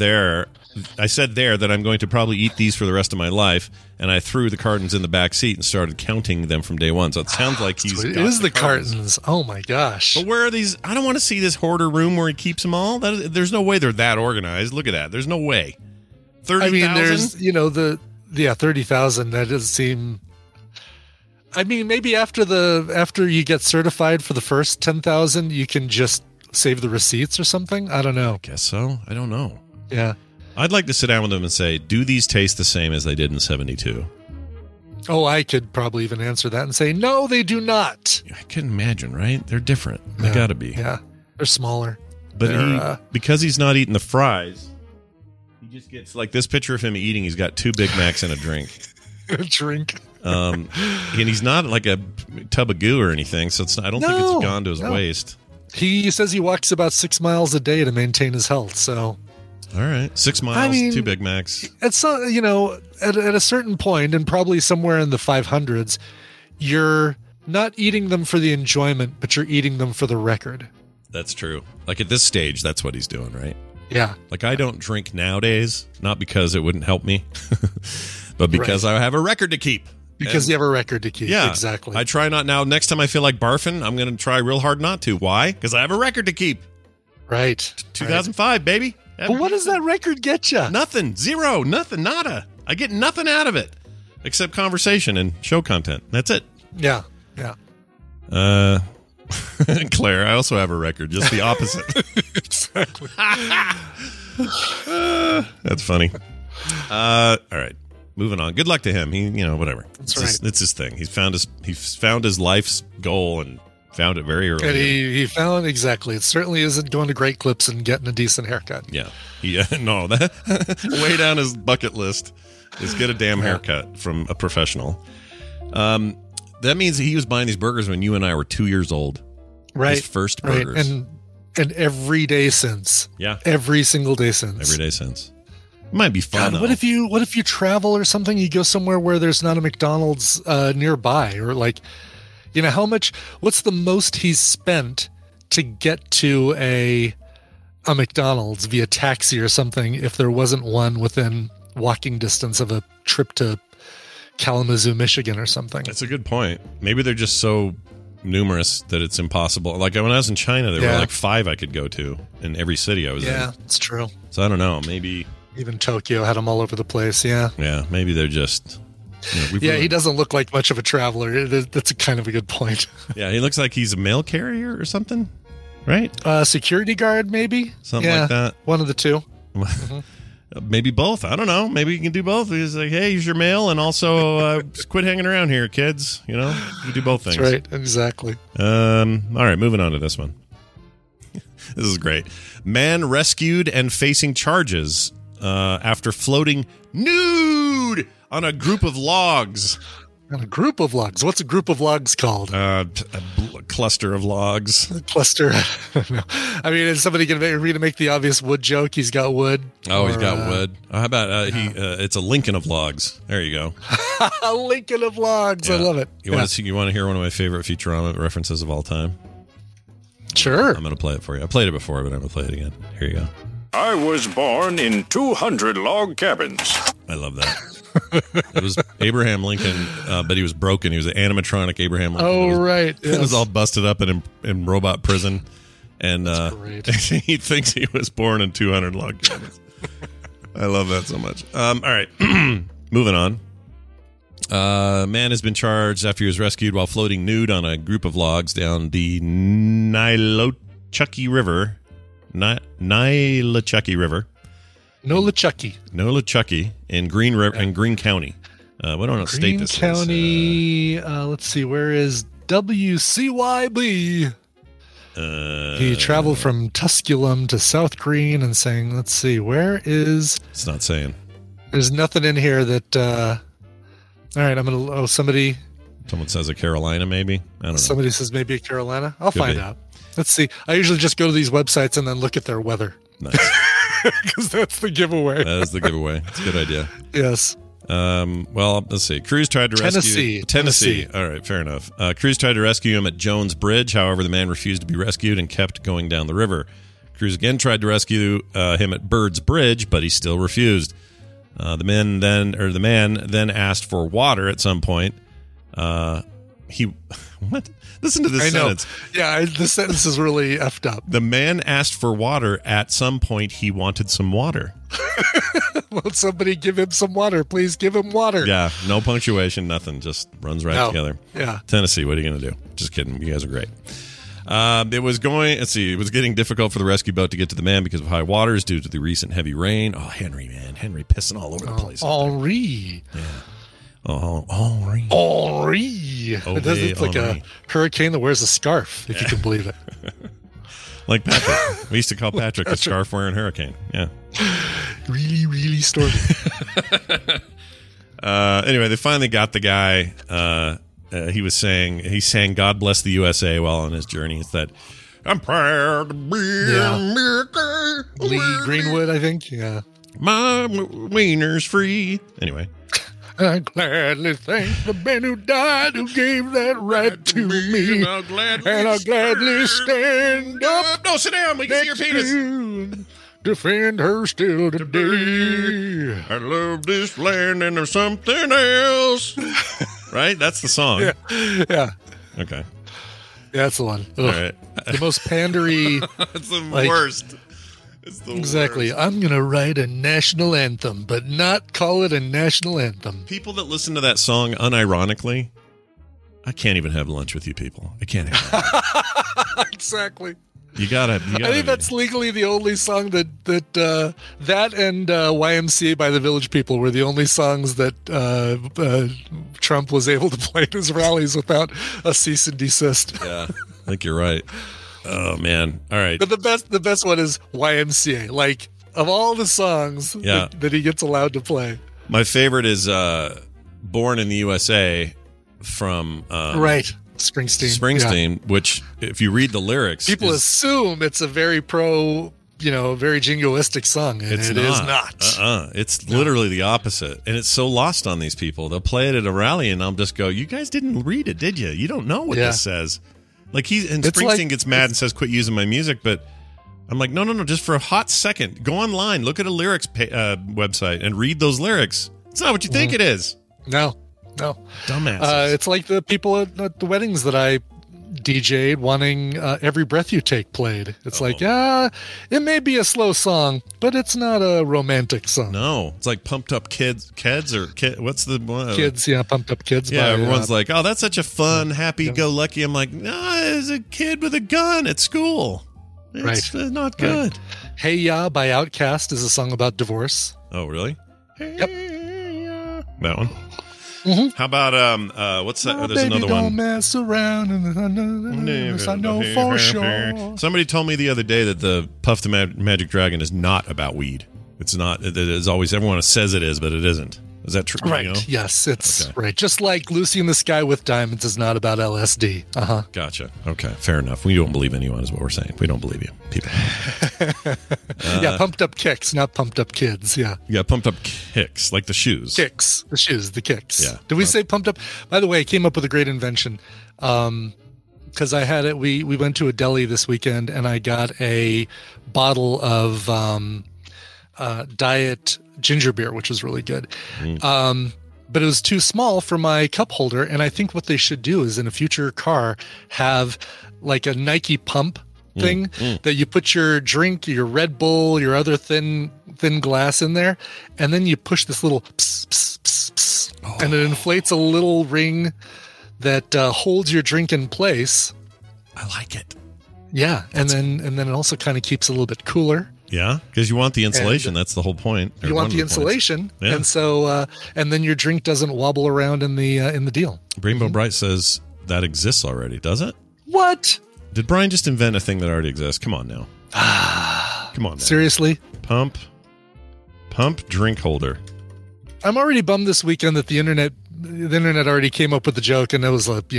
that I'm going to probably eat these for the rest of my life. And I threw the cartons in the back seat and started counting them from day one. So it sounds like he's it is the cartons. Oh my gosh. But where are these? I don't want to see this hoarder room where he keeps them all. There's no way they're that organized. Look at that. There's no way. 30,000? I mean, there's, 30,000. That does seem. I mean, maybe after you get certified for the first 10,000, you can just save the receipts or something. I don't know. I guess so. I don't know. Yeah. I'd like to sit down with them and say, do these taste the same as they did in 72? Oh, I could probably even answer that and say, no, they do not. I can imagine, right? They're different. They got to be. Yeah. They're smaller. But because he's not eating the fries, he just gets, like this picture of him eating, he's got 2 Big Macs and a drink. A drink. And he's not like a tub of goo or anything, so I don't think it's gone to his waist. He says he walks about 6 miles a day to maintain his health, so... All right. 6 miles, 2 Big Macs. It's at a certain point, and probably somewhere in the 500s, you're not eating them for the enjoyment, but you're eating them for the record. That's true. Like at this stage, that's what he's doing, right? Yeah. Like I don't drink nowadays, not because it wouldn't help me, but because I have a record to keep. Because you have a record to keep. Yeah, exactly. I try not now. Next time I feel like barfing, I'm going to try real hard not to. Why? Because I have a record to keep. Right. 2005, baby. But what does that record get you? Nothing. Zero. Nothing. Nada. I get nothing out of it except conversation and show content. That's it. Yeah. Yeah. Claire, I also have a record. Just the opposite. Exactly. That's funny. All right. Moving on. Good luck to him. He, whatever. That's right. It's his thing. He's found his life's goal and found it very early. And he found exactly. It certainly isn't going to Great Clips and getting a decent haircut. Yeah. No, that way down his bucket list is get a damn haircut from a professional. That means he was buying these burgers when you and I were 2 years old. Right. His first burgers. And every day since. Yeah. Every single day since. Every day since. Might be fun. God, what if you travel or something? You go somewhere where there's not a McDonald's nearby, or like, what's the most he's spent to get to a McDonald's via taxi or something if there wasn't one within walking distance of a trip to Kalamazoo, Michigan or something? That's a good point. Maybe they're just so numerous that it's impossible. Like when I was in China, there were like 5 I could go to in every city I was in. Yeah, it's true. So I don't know. Maybe even Tokyo had them all over the place. Yeah. Yeah. Maybe they're just. He doesn't look like much of a traveler. That's kind of a good point. Yeah, he looks like he's a mail carrier or something, right? Security guard, maybe. Something like that. One of the two. Maybe both. I don't know. Maybe you can do both. He's like, hey, here's your mail, and also just quit hanging around here, kids. You do both things. That's right. Exactly. All right, moving on to this one. This is great. Man rescued and facing charges after floating nude on a group of logs. On a group of logs? What's a group of logs called? A cluster of logs. A cluster. I don't know. I mean, is somebody going to make the obvious wood joke? He's got wood. Oh, he's got wood. How about it's a Lincoln of logs. There you go. A Lincoln of logs. Yeah. I love it. You want to hear one of my favorite Futurama references of all time? Sure. I'm going to play it for you. I played it before, but I'm going to play it again. Here you go. I was born in 200 log cabins. I love that. It was Abraham Lincoln, but he was broken. He was an animatronic Abraham Lincoln. Oh, right. Yes. It was all busted up and in robot prison. And he thinks he was born in 200 log cabins. I love that so much. All right. Moving on. Man has been charged after he was rescued while floating nude on a group of logs down the Nolichucky River. Nolichucky River. Nolichucky in Green River in Greene County. What on state this County, is? Let's see, where is WCYB? He traveled from Tusculum to South Greene and saying, let's see, where is... It's not saying. There's nothing in here that... all right, I'm going to... somebody... Someone says a Carolina, maybe? I don't know. Somebody says maybe a Carolina. I'll find out. Let's see. I usually just go to these websites and then look at their weather. Nice. Because that's the giveaway. That is the giveaway. It's a good idea. Yes. Well, let's see. Crews tried to rescue... Tennessee. All right, fair enough. Crews tried to rescue him at Jones Bridge. However, the man refused to be rescued and kept going down the river. Crews again tried to rescue him at Bird's Bridge, but he still refused. The man then asked for water at some point. What? Listen to this sentence. Yeah, the sentence is really effed up. The man asked for water. At some point, he wanted some water. Will somebody give him some water? Please give him water. Yeah, no punctuation, nothing. Just runs right together. Yeah. Tennessee, what are you going to do? Just kidding. You guys are great. It was getting difficult for the rescue boat to get to the man because of high waters due to the recent heavy rain. Oh, Henry pissing all over the place. Henri. Yeah. Oh, Henri. It's like a hurricane that wears a scarf, if you can believe it. Like Patrick. We used to call Patrick a scarf-wearing hurricane. Yeah. Really, really stormy. Anyway, they finally got the guy. He sang "God Bless the USA" while on his journey. It's that I'm proud to be America. Lee Greenwood, I think. Yeah. My wiener's free. Anyway. I gladly thank the man who died, who gave that right to me. And I'll gladly stand up. No, sit down. We can see your penis. Defend her still today. I love this land and there's something else. Right? That's the song. Yeah. Okay. Yeah, that's the one. All right. The most pandery. It's the worst. It's the exactly. Worst. I'm going to write a national anthem, but not call it a national anthem. People that listen to that song unironically, I can't even have lunch with you people. I can't have Exactly. You gotta. I think that's legally the only song that and YMCA by the Village People were the only songs that Trump was able to play at his rallies without a cease and desist. Yeah, I think you're right. Oh man! All right. But the best one is YMCA. Like of all the songs that he gets allowed to play, my favorite is "Born in the USA" from right. Springsteen, which if you read the lyrics, people assume it's a very very jingoistic song, and it is not. It's literally the opposite, and it's so lost on these people. They'll play it at a rally, and I'll just go, "You guys didn't read it, did you? You don't know what this says." Like Springsteen gets mad and says, "Quit using my music," but I'm like, no. Just for a hot second, go online, look at a lyrics website, and read those lyrics. It's not what you think it is. No. Dumbasses. It's like the people at the weddings that I DJ'd wanting Every Breath You Take played. It's like, it may be a slow song, but it's not a romantic song. No, it's like Pumped Up Kids, what's the one? Kids, Pumped Up Kids. Yeah, everyone's like, oh, that's such a fun, happy-go-lucky. I'm like, no, it's a kid with a gun at school. It's not good. Right. Hey Ya by Outkast is a song about divorce. Oh, really? Yep. That one. Mm-hmm. How about what's that? There's another one. Don't mess around, I know for sure. Somebody told me the other day that the Puff the Magic Dragon is not about weed. It's not. It is always everyone says it is, but it isn't. Is that true? Right. Yes, it's right. Just like Lucy in the Sky with Diamonds is not about LSD. Gotcha. Okay, fair enough. We don't believe anyone is what we're saying. We don't believe you, people. Pumped Up Kicks, not Pumped Up Kids. Yeah, Pumped Up Kicks, like the shoes. The kicks. Yeah. Did we say Pumped Up? By the way, I came up with a great invention. Because I had it. We went to a deli this weekend, and I got a bottle of diet ginger beer, which was really good. But it was too small for my cup holder, and I think what they should do is in a future car have like a Nike pump thing that you put your drink, your Red Bull, your other thin glass in there, and then you push this little pss, pss, pss, pss, and it inflates a little ring that holds your drink in place. I like it. Yeah, and then it also kind of keeps it a little bit cooler. Yeah, because you want the insulation. That's the whole point. You want the insulation, and so and then your drink doesn't wobble around in the deal. Rainbow Bright says that exists already, does it? What? Did Brian just invent a thing that already exists? Come on now. Come on now. Seriously? Pump drink holder. I'm already bummed this weekend that the internet already came up with the joke, and it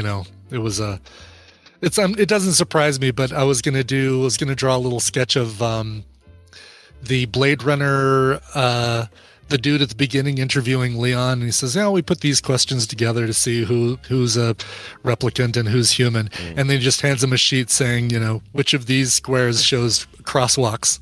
doesn't surprise me, but I was gonna draw a little sketch of the Blade Runner, the dude at the beginning interviewing Leon, and he says, we put these questions together to see who's a replicant and who's human. And then he just hands him a sheet saying, which of these squares shows crosswalks.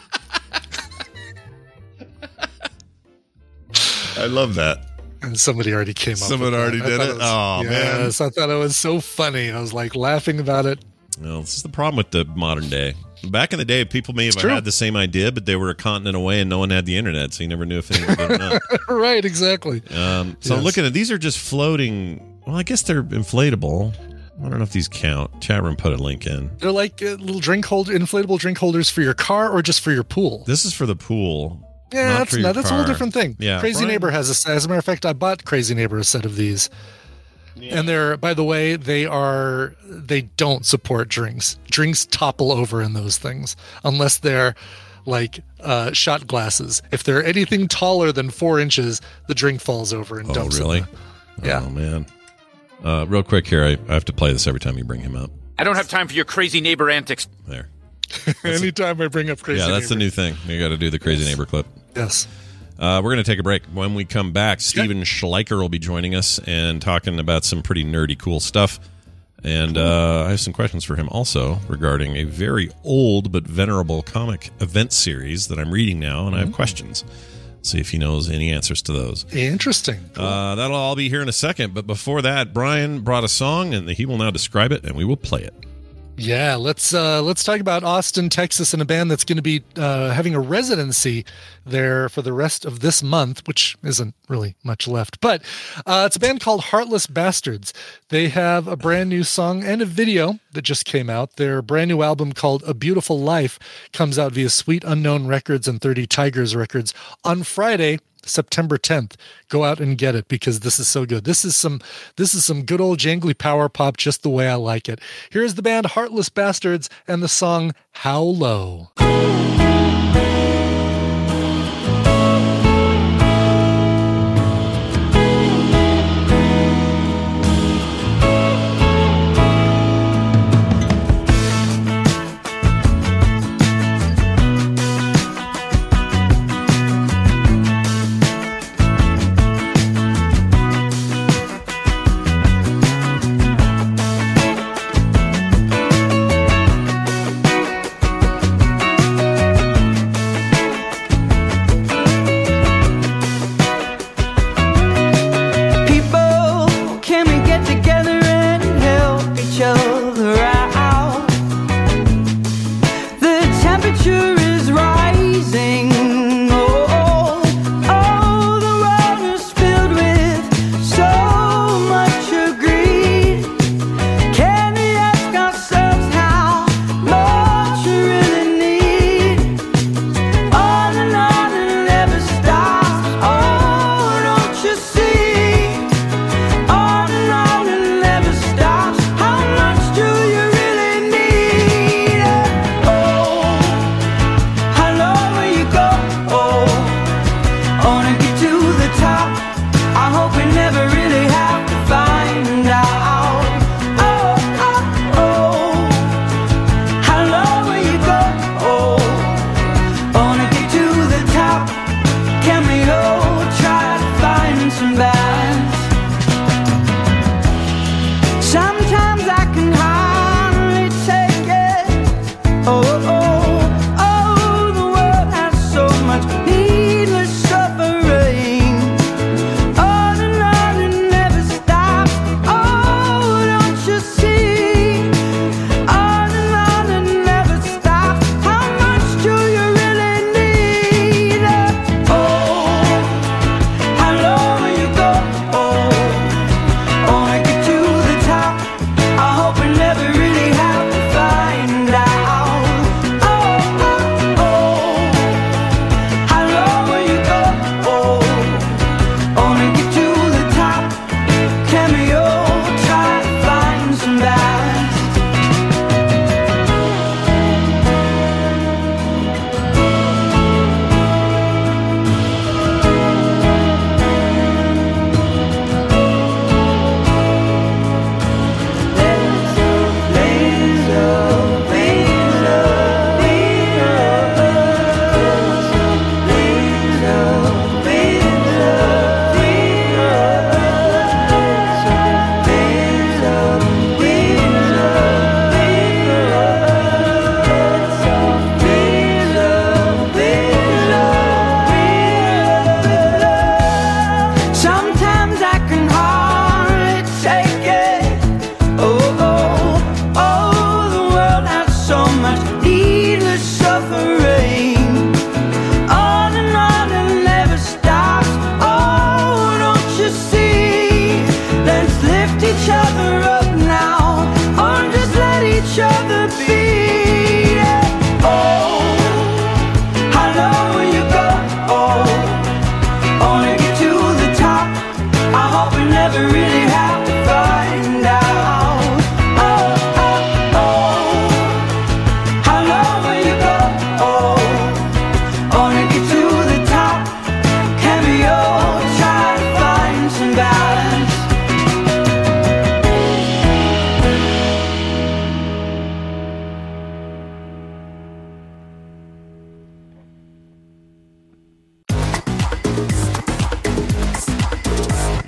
I love that. And somebody already came up with Someone already did it? Man. Yes, I thought it was so funny. I was like laughing about it. Well, this is the problem with the modern day. Back in the day, people may have had the same idea, but they were a continent away and no one had the internet, so you never knew if anyone did or not. Right, exactly. I'm looking at these are just floating. Well, I guess they're inflatable. I don't know if these count. Chat room put a link in. They're like little inflatable drink holders for your car or just for your pool. This is for the pool. Yeah, that's a whole different thing. Yeah, Crazy Neighbor has as a matter of fact, I bought Crazy Neighbor a set of these. Yeah. And they're, by the way, they don't support drinks. Drinks topple over in those things unless they're like shot glasses. If they're anything taller than 4 inches, the drink falls over and dumps. Oh, really? Yeah. Oh, man. Real quick here, I have to play this every time you bring him up. I don't have time for your Crazy Neighbor antics. There. Anytime I bring up Crazy Neighbor. Yeah, that's the new thing. You got to do the Crazy Neighbor clip. Yes. We're going to take a break. When we come back, Steven Schleicher will be joining us and talking about some pretty nerdy, cool stuff. And I have some questions for him also regarding a very old but venerable comic event series that I'm reading now, and I have questions. See if he knows any answers to those. Interesting. Cool. That'll all be here in a second. But before that, Brian brought a song, and he will now describe it, and we will play it. Yeah, let's talk about Austin, Texas, and a band that's going to be having a residency there for the rest of this month, which isn't really much left. But it's a band called Heartless Bastards. They have a brand new song and a video that just came out. Their brand new album called A Beautiful Life comes out via Sweet Unknown Records and 30 Tigers Records on Friday, September 10th. Go out and get it because this is so good. This is some good old jangly power pop just the way I like it. Here's the band Heartless Bastards and the song How Low.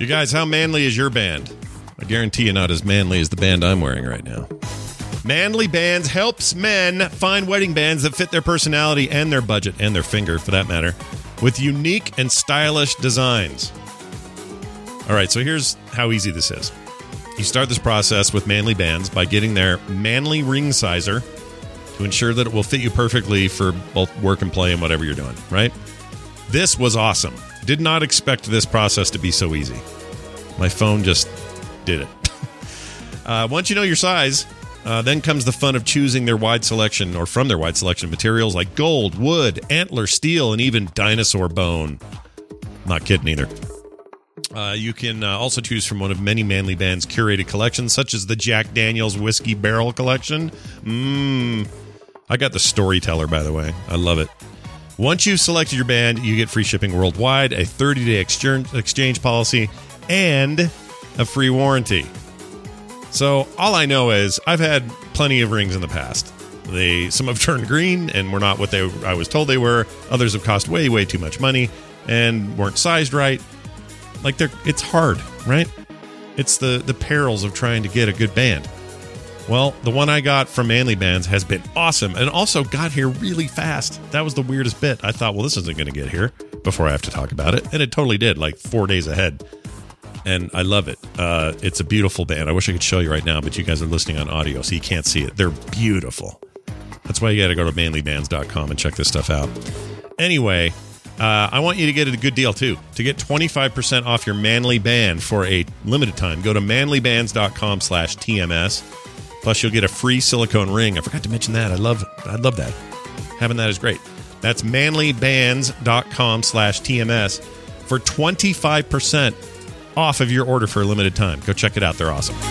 guys, how manly is your band? I guarantee you not as manly as the band I'm wearing right now. Manly Bands helps men find wedding bands that fit their personality and their budget, and their finger, for that matter, with unique and stylish designs. All right, so here's how easy this is. You start this process with Manly Bands by getting their Manly ring sizer to ensure that it will fit you perfectly for both work and play and whatever you're doing, right? This was awesome. Did not expect this process to be so easy. My phone just did it. Once you know your size, then comes the fun of choosing their wide selection, or from their wide selection of materials like gold, wood, antler, steel, and even dinosaur bone. Not kidding either. You can also choose from one of many Manly Bands' curated collections, such as the Jack Daniel's Whiskey Barrel Collection. I got the Storyteller, by the way. I love it. Once you've selected your band, you get free shipping worldwide, a 30-day exchange policy, and a free warranty. So all I know is I've had plenty of rings in the past. Some have turned green and were not what I was told they were. Others have cost way, way too much money and weren't sized right. Like it's hard, right? It's the perils of trying to get a good band. Well, the one I got from Manly Bands has been awesome and also got here really fast. That was the weirdest bit. I thought, well, this isn't going to get here before I have to talk about it. And it totally did, like 4 days ahead. And I love it. It's a beautiful band. I wish I could show you right now, but you guys are listening on audio, so you can't see it. They're beautiful. That's why you got to go to manlybands.com and check this stuff out. Anyway, I want you to get a good deal, too. To get 25% off your Manly Band for a limited time, go to manlybands.com/TMS. Plus, you'll get a free silicone ring. I forgot to mention that. I love that. Having that is great. That's manlybands.com/TMS for 25% off of your order for a limited time. Go check it out. They're awesome.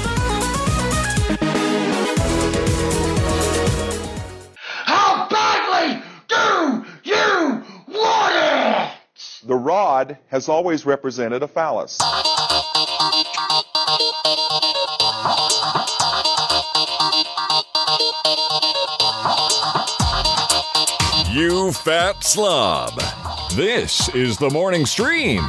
How badly do you want it? The rod has always represented a phallus. You fat slob. This is the morning stream.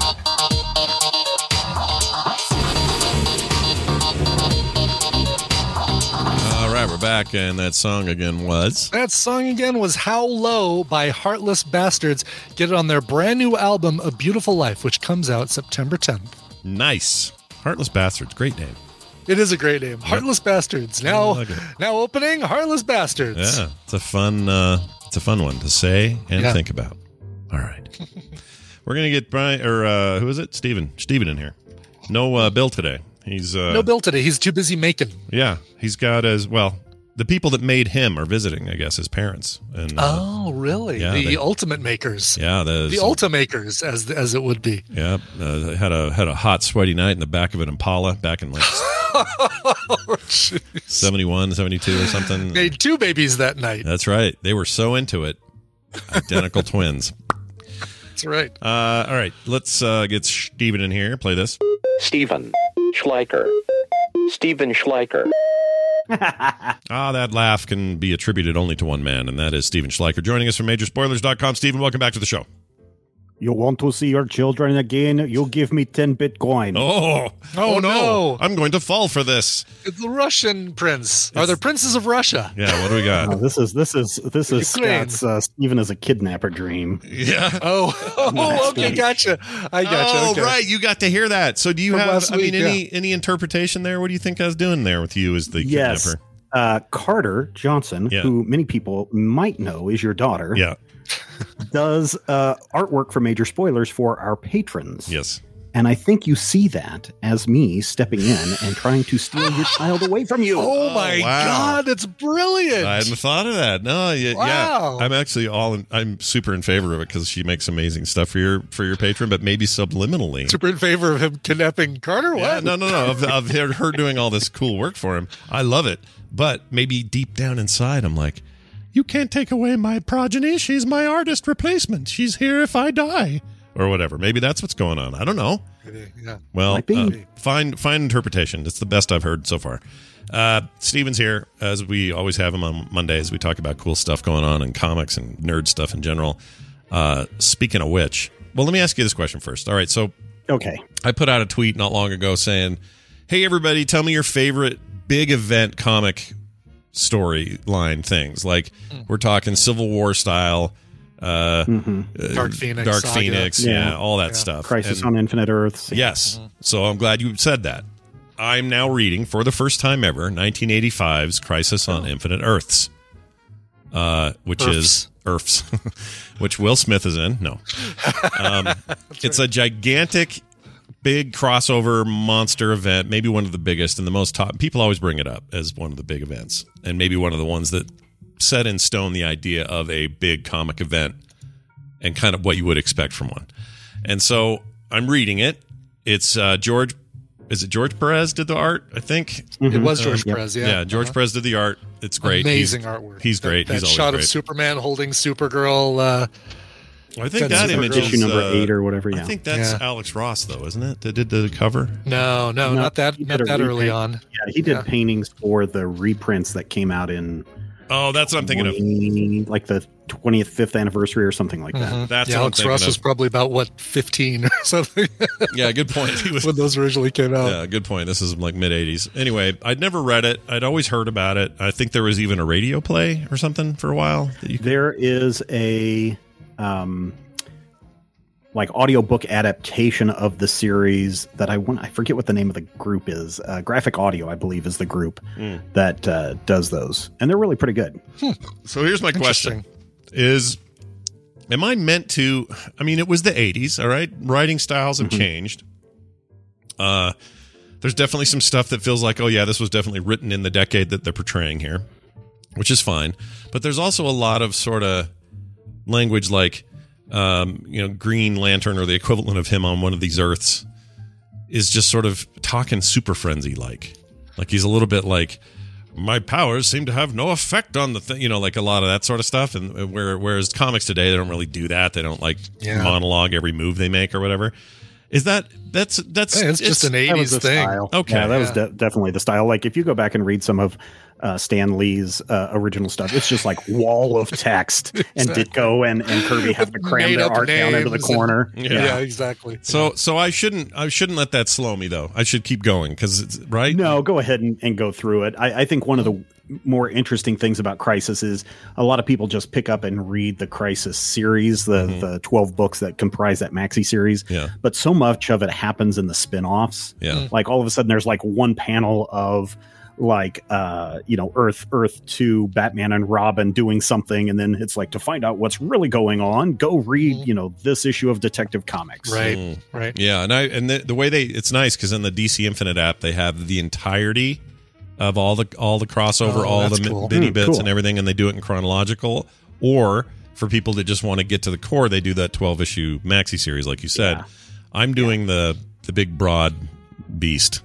All right, we're back, and that song again was How Low by Heartless Bastards. Get it on their brand new album, A Beautiful Life, which comes out September 10th. Nice. Heartless Bastards, great name. It is a great name. Heartless Bastards. Now opening Heartless Bastards. Yeah, it's a fun one to say and think about. All right. We're going to get Brian, or who is it? Steven in here. No Bill today. He's no Bill today. He's too busy making. Yeah, he's got the people that made him are visiting, I guess, his parents. And oh, really? Yeah, the ultimate makers. Yeah, the ultimakers, as it would be. Yeah, had a hot, sweaty night in the back of an Impala back in 71, 72 or something. Made 2 babies that night. That's right. They were so into it. Identical twins. That's right. All right, let's get Steven in here. Play this. Steven Schleicher. That laugh can be attributed only to one man, and that is Steven Schleicher. Joining us from Majorspoilers.com. Steven, welcome back to the show. You want to see your children again? You give me 10 Bitcoin. Oh no. I'm going to fall for this. It's the Russian prince. Are there princes of Russia? Yeah, what do we got? This is Scott's Steven as a kidnapper dream. Yeah. Oh, okay, gotcha. I gotcha. Oh, okay. right. You got to hear that. So do you have, any interpretation there? What do you think I was doing there with you as the kidnapper? Carter Johnson, who many people might know is your daughter. Yeah. Does artwork for Major Spoilers for our patrons. Yes. And I think you see that as me stepping in and trying to steal your child away from you. Oh my God, it's brilliant. I hadn't thought of that. No, yeah. Wow. I'm actually I'm super in favor of it because she makes amazing stuff for your patron, but maybe subliminally. Super in favor of him kidnapping Carter? What? Yeah, no. Of her doing all this cool work for him. I love it. But maybe deep down inside, I'm like, you can't take away my progeny. She's my artist replacement. She's here if I die. Or whatever. Maybe that's what's going on. I don't know. Yeah. Well, fine interpretation. It's the best I've heard so far. Steven's here, as we always have him on Mondays. We talk about cool stuff going on in comics and nerd stuff in general. Speaking of which, well, let me ask you this question first. All right, so Okay. I put out a tweet not long ago saying, hey, everybody, tell me your favorite big event comic storyline things. Like, we're talking Civil War style, Dark Phoenix, yeah, all that stuff. Crisis on Infinite Earths. Yes. So I'm glad you said that. I'm now reading, for the first time ever, 1985's Crisis on Infinite Earths, which is Earths, which Will Smith is in. No. It's a gigantic, big crossover monster event, maybe one of the biggest and the most top. People always bring it up as one of the big events, and maybe one of the ones that set in stone the idea of a big comic event and kind of what you would expect from one. And so I'm reading it. It's George Perez did the art, I think? It was George Perez, yeah. Yeah, George Perez did the art. It's great. Amazing artwork. He's great. That He's always shot great. of Superman holding Supergirl. I think that image is issue number 8 or whatever. Yeah. I think that's Alex Ross, though, isn't it? That did the cover. No, not that early on. Yeah, he did paintings for the reprints that came out in. Oh, that's what I'm thinking of. Like the 25th anniversary or something like that. That's Alex Ross was probably about 15 or something. Yeah, good point. He was when those originally came out. Yeah, good point. This is like mid 80s. Anyway, I'd never read it. I'd always heard about it. I think there was even a radio play or something for a while. There is a like audiobook adaptation of the series that I forget what the name of the group is. Graphic Audio, I believe, is the group that does those. And they're really pretty good. So here's my question. Am I meant to, I mean, it was the 80s, all right? Writing styles have changed. There's definitely some stuff that feels like, oh yeah, this was definitely written in the decade that they're portraying here, which is fine. But there's also a lot of sort of language like, Green Lantern or the equivalent of him on one of these Earths is just sort of talking Super Frenzy like he's a little bit like, my powers seem to have no effect on the thing, like a lot of that sort of stuff. And whereas comics today, they don't really do that. They don't monologue every move they make or whatever. Is that's it's just an 80s thing. Style. Okay. Yeah, that was definitely the style. Like if you go back and read some of Stan Lee's original stuff, it's just like wall of text and Ditko and Kirby have to cram their art down into the corner. Yeah, exactly. So I shouldn't let that slow me though. I should keep going because it's right. No, go ahead and go through it. I think one of the more interesting things about Crisis is a lot of people just pick up and read the Crisis series, the 12 books that comprise that maxi series. Yeah. But so much of it happens in the spin-offs. Yeah. Like all of a sudden there's like one panel of like Earth 2, Batman and Robin doing something, and then it's like, to find out what's really going on, go read this issue of Detective Comics. Right. Yeah, and the way it's nice because in the DC Infinite app they have the entirety of all the crossover, all the bitty bits and everything, and they do it in chronological. Or for people that just want to get to the core, they do that 12 issue maxi series, like you said. Yeah. I'm doing the big broad beast,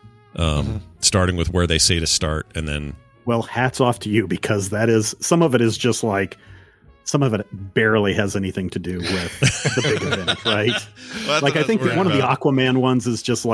starting with where they say to start, and then. Well, hats off to you, because that is, some of it is just like, some of it barely has anything to do with the big event, right? Well, like I think one of the Aquaman ones is just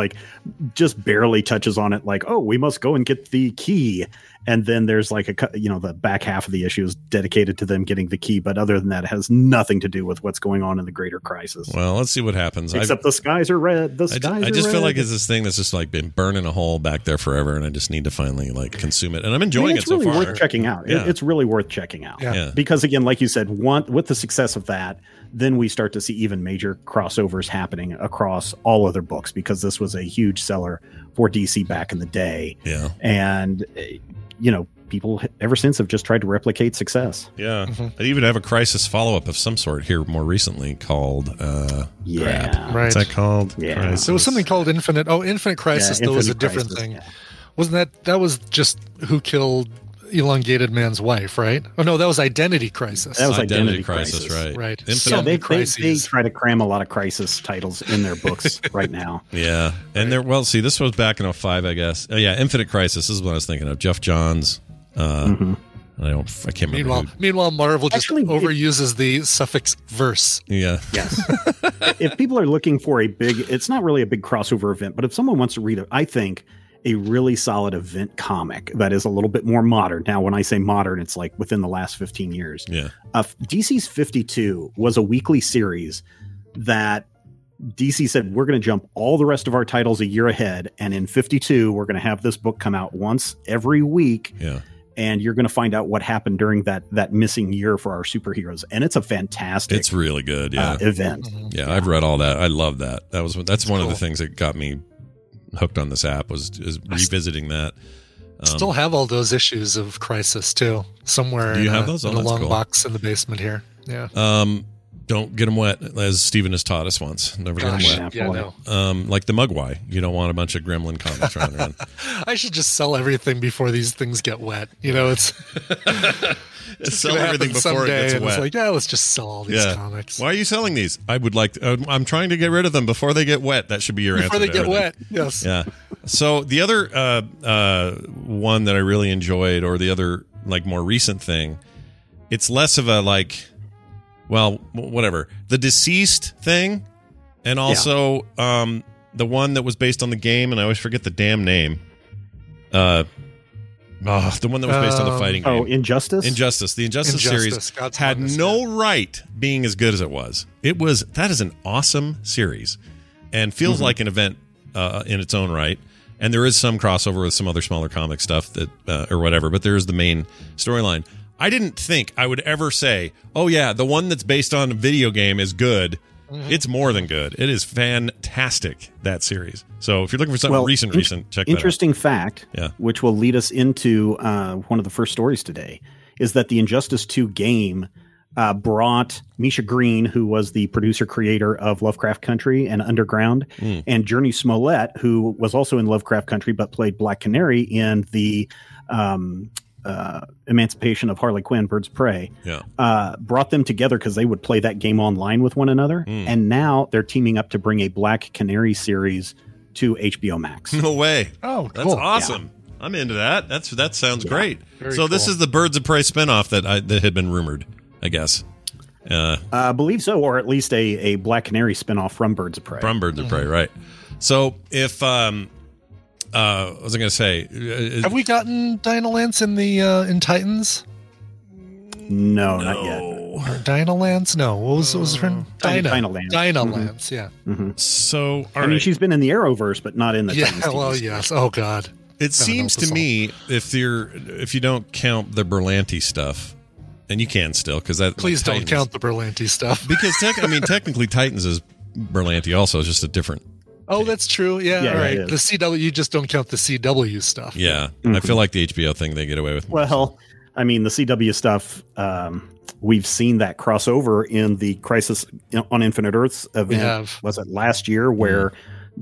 barely touches on it, like, oh, we must go and get the key. And then there's like the back half of the issue is dedicated to them getting the key. But other than that, it has nothing to do with what's going on in the greater crisis. Well, let's see what happens. Except the skies are red. I just feel like it's this thing that's just like been burning a hole back there forever. And I just need to finally like consume it. And I'm enjoying it so far. It's really worth checking out. Yeah. It's really worth checking out. Yeah. Because again, like you said, with the success of that, then we start to see even major crossovers happening across all other books, because this was a huge seller for DC back in the day. Yeah. And, people ever since have just tried to replicate success. Yeah. I even have a Crisis follow-up of some sort here more recently called Right. What's that called? Yeah. Crisis. There was something called Infinite Crisis. Yeah, that was a Infinite different Crisis, thing. yeah. Wasn't that was just who killed Elongated Man's wife, right? Oh no, that was Identity Crisis. That was Identity Crisis, right. Right. They try to cram a lot of Crisis titles in their books right now. Yeah. And this was back in 2005, I guess. Oh yeah, Infinite Crisis. This is what I was thinking of. Jeff Johns. I can't remember. Meanwhile, Marvel just overuses the suffix verse. Yeah. Yes. If people are looking for it's not really a big crossover event, but if someone wants to read I think a really solid event comic that is a little bit more modern. Now, when I say modern, it's like within the last 15 years. Yeah. DC's 52 was a weekly series that DC said, we're going to jump all the rest of our titles a year ahead. And in 52, we're going to have this book come out once every week. Yeah. And you're going to find out what happened during that missing year for our superheroes. And it's a fantastic It's really good. Yeah. Event. Yeah, I've read all that. I love that. That's one of the things that got me hooked on this app is revisiting that. Still have all those issues of Crisis too, somewhere. Do you have those? In a long box in the basement here. Yeah. Don't get them wet, as Steven has taught us once. Never get them wet. Yeah, no. Like the Mugwai. You don't want a bunch of gremlin comics running around. I should just sell everything before these things get wet. It's sell everything before it gets wet. It's like, let's just sell all these comics. Why are you selling these? I would like to, I'm trying to get rid of them before they get wet. That should be your answer. Before they get wet, yes. Yeah. So the other one that I really enjoyed, or the other like more recent thing, it's less of a like, well, whatever. The Deceased thing, and also the one that was based on the game, and I always forget the damn name. The one that was based on the fighting game. Oh, Injustice? Injustice. The Injustice series had no right being as good as it was. That is an awesome series and feels like an event in its own right. And there is some crossover with some other smaller comic stuff that or whatever, but there is the main storyline. I didn't think I would ever say, oh yeah, the one that's based on a video game is good. It's more than good. It is fantastic, that series. So if you're looking for something recent, check that out. Interesting fact, which will lead us into one of the first stories today, is that the Injustice 2 game brought Misha Green, who was the producer-creator of Lovecraft Country and Underground, and Journey Smollett, who was also in Lovecraft Country but played Black Canary in the Emancipation of Harley Quinn, Birds of Prey, brought them together because they would play that game online with one another. And now they're teaming up to bring a Black Canary series to HBO Max. No way. Oh, cool. That's awesome. Yeah. I'm into that. That sounds great. So this cool. is the Birds of Prey spinoff that had been rumored, I guess. I believe so, or at least a Black Canary spinoff from Birds of Prey. From Birds of Prey, right. So if... what was I going to say? Have we gotten Dinah Lance in the in Titans? No, not yet. Or Dinah Lance? No. What was her name? Dinah Lance. Dinah Lance, yeah. So, I mean, she's been in the Arrowverse, but not in the Titans. Yeah, well, yes. Oh, God. It seems to me, if you don't count the Berlanti stuff, and you can still, because that please don't count the Berlanti stuff, because technically Titans is Berlanti also, it's just a different. Oh, that's true. Yeah, all right. The CW, you just don't count the CW stuff. Yeah, I feel like the HBO thing they get away with. Well, I mean, the CW stuff, we've seen that crossover in the Crisis on Infinite Earths event. Was it last year where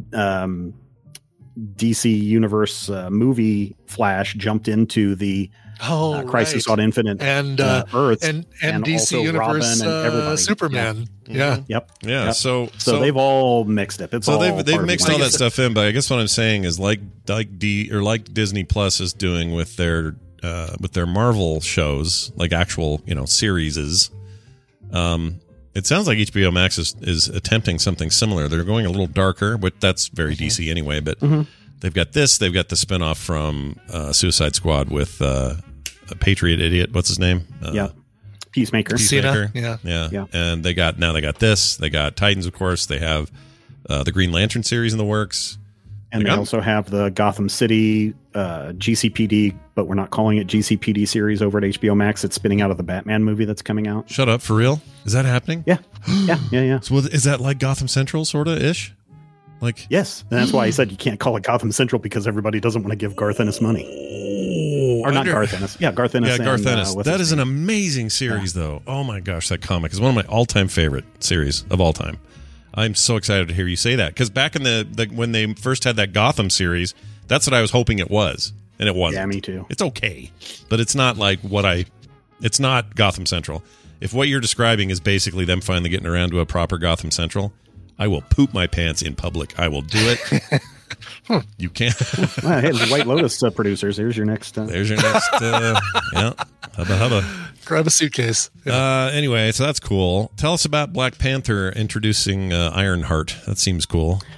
DC Universe movie Flash jumped into the Crisis on Infinite Earths and DC Universe and Superman. Yeah. Yeah. So they've all mixed it. They've mixed all that stuff in. But I guess what I'm saying is like Disney Plus is doing with their Marvel shows, like actual series. It sounds like HBO Max is attempting something similar. They're going a little darker, but that's very DC anyway. But they've got this. They've got the spinoff from Suicide Squad with Patriot Idiot. What's his name? Peacemaker. Yeah. And they got this. They got Titans, of course. They have the Green Lantern series in the works. And they also have the Gotham City GCPD, but we're not calling it GCPD series over at HBO Max. It's spinning out of the Batman movie that's coming out. Shut up, for real? Is that happening? Yeah. Yeah. So is that like Gotham Central sort of ish? Like yes, and that's why I said you can't call it Gotham Central, because everybody doesn't want to give Garth Ennis money. Or not Garth Ennis. Yeah, Garth Ennis. Yeah, Garth Ennis. That is an amazing series, though. Oh my gosh, that comic is one of my all-time favorite series of all time. I'm so excited to hear you say that, because back in the when they first had that Gotham series, that's what I was hoping it was, and it wasn't. Yeah, me too. It's okay, but it's not like it's not Gotham Central. If what you're describing is basically them finally getting around to a proper Gotham Central, I will poop my pants in public. I will do it. You can't. Hey, the White Lotus producers. There's your next. There's your next. Yeah. Hubba. Grab a suitcase. Yeah. Anyway, so that's cool. Tell us about Black Panther introducing Ironheart. That seems cool.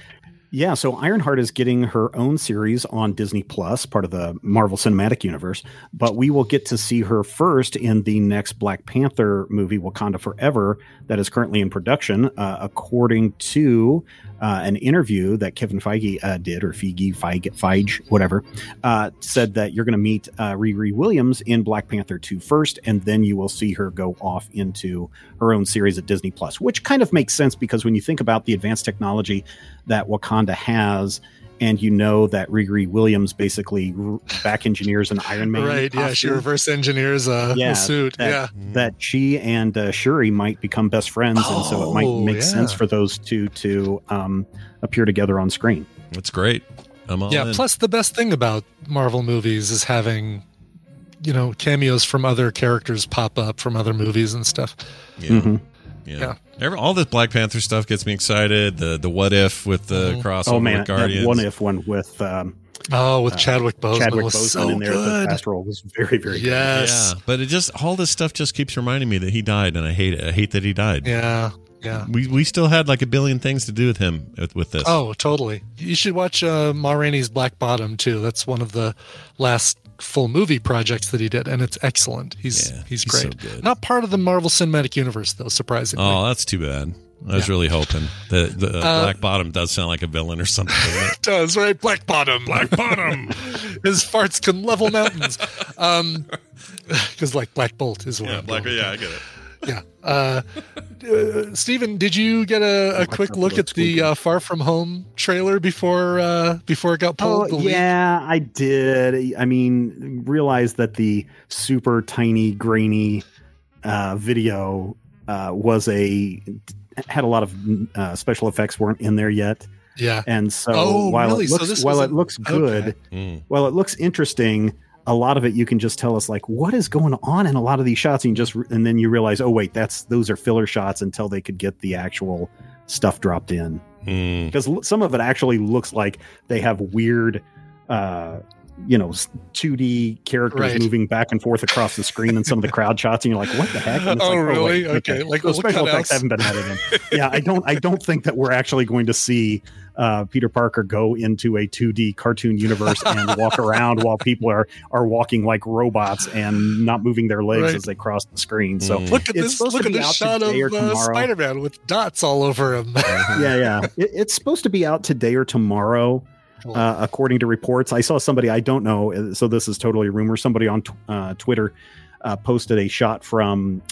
Yeah, so Ironheart is getting her own series on Disney Plus, part of the Marvel Cinematic Universe, but we will get to see her first in the next Black Panther movie, Wakanda Forever, that is currently in production, according to an interview that Kevin Feige did, or Feige, whatever, said that you're going to meet Riri Williams in Black Panther 2 first, and then you will see her go off into her own series at Disney Plus, which kind of makes sense because when you think about the advanced technology that Wakanda has, and you know that Riri Williams basically back engineers an Iron Man. Right, costume. yeah, she reverse engineers the suit. That she and Shuri might become best friends, and so it might make sense for those two to appear together on screen. That's great. I'm all in. Plus the best thing about Marvel movies is having, cameos from other characters pop up from other movies and stuff. Yeah. Mm-hmm. Yeah. All this Black Panther stuff gets me excited. The what if with the crossover with Guardians. That what if one with with Chadwick Boseman. Chadwick was Boseman so in there. good. The cast role was very, very good. Yes. Yeah, but it just all this stuff just keeps reminding me that he died, and I hate it. I hate that he died. Yeah. Yeah. We still had like a billion things to do with him with this. Oh, totally. You should watch Ma Rainey's Black Bottom too. That's one of the last full movie projects that he did, and it's excellent. He's great. so good. Not part of the Marvel Cinematic Universe though, surprisingly. Oh, that's too bad. I was really hoping that the Black Bottom does sound like a villain or something. It does, right? Black Bottom. Black Bottom. His farts can level mountains. Because like Black Bolt is what I'm going with. I get it. Yeah. Stephen, did you get a quick look at the Far From Home trailer before it got pulled? Yeah, I did. I mean, realized that the super tiny, grainy video had a lot of special effects weren't in there yet. Yeah. And so while it looks good, while it looks interesting, a lot of it you can just tell us like what is going on in a lot of these shots, and then you realize, oh wait, those are filler shots until they could get the actual stuff dropped in. Because some of it actually looks like they have weird 2D characters moving back and forth across the screen in some of the crowd shots, and you're like, what the heck? And it's really? Wait, okay. Like those special effects haven't been added in. Yeah, I don't think that we're actually going to see Peter Parker go into a 2D cartoon universe and walk around while people are walking like robots and not moving their legs as they cross the screen. So look at this shot of Spider-Man with dots all over him. Yeah. It's supposed to be out today or tomorrow. According to reports, I saw somebody, I don't know, so this is totally a rumor. Somebody on Twitter posted a shot from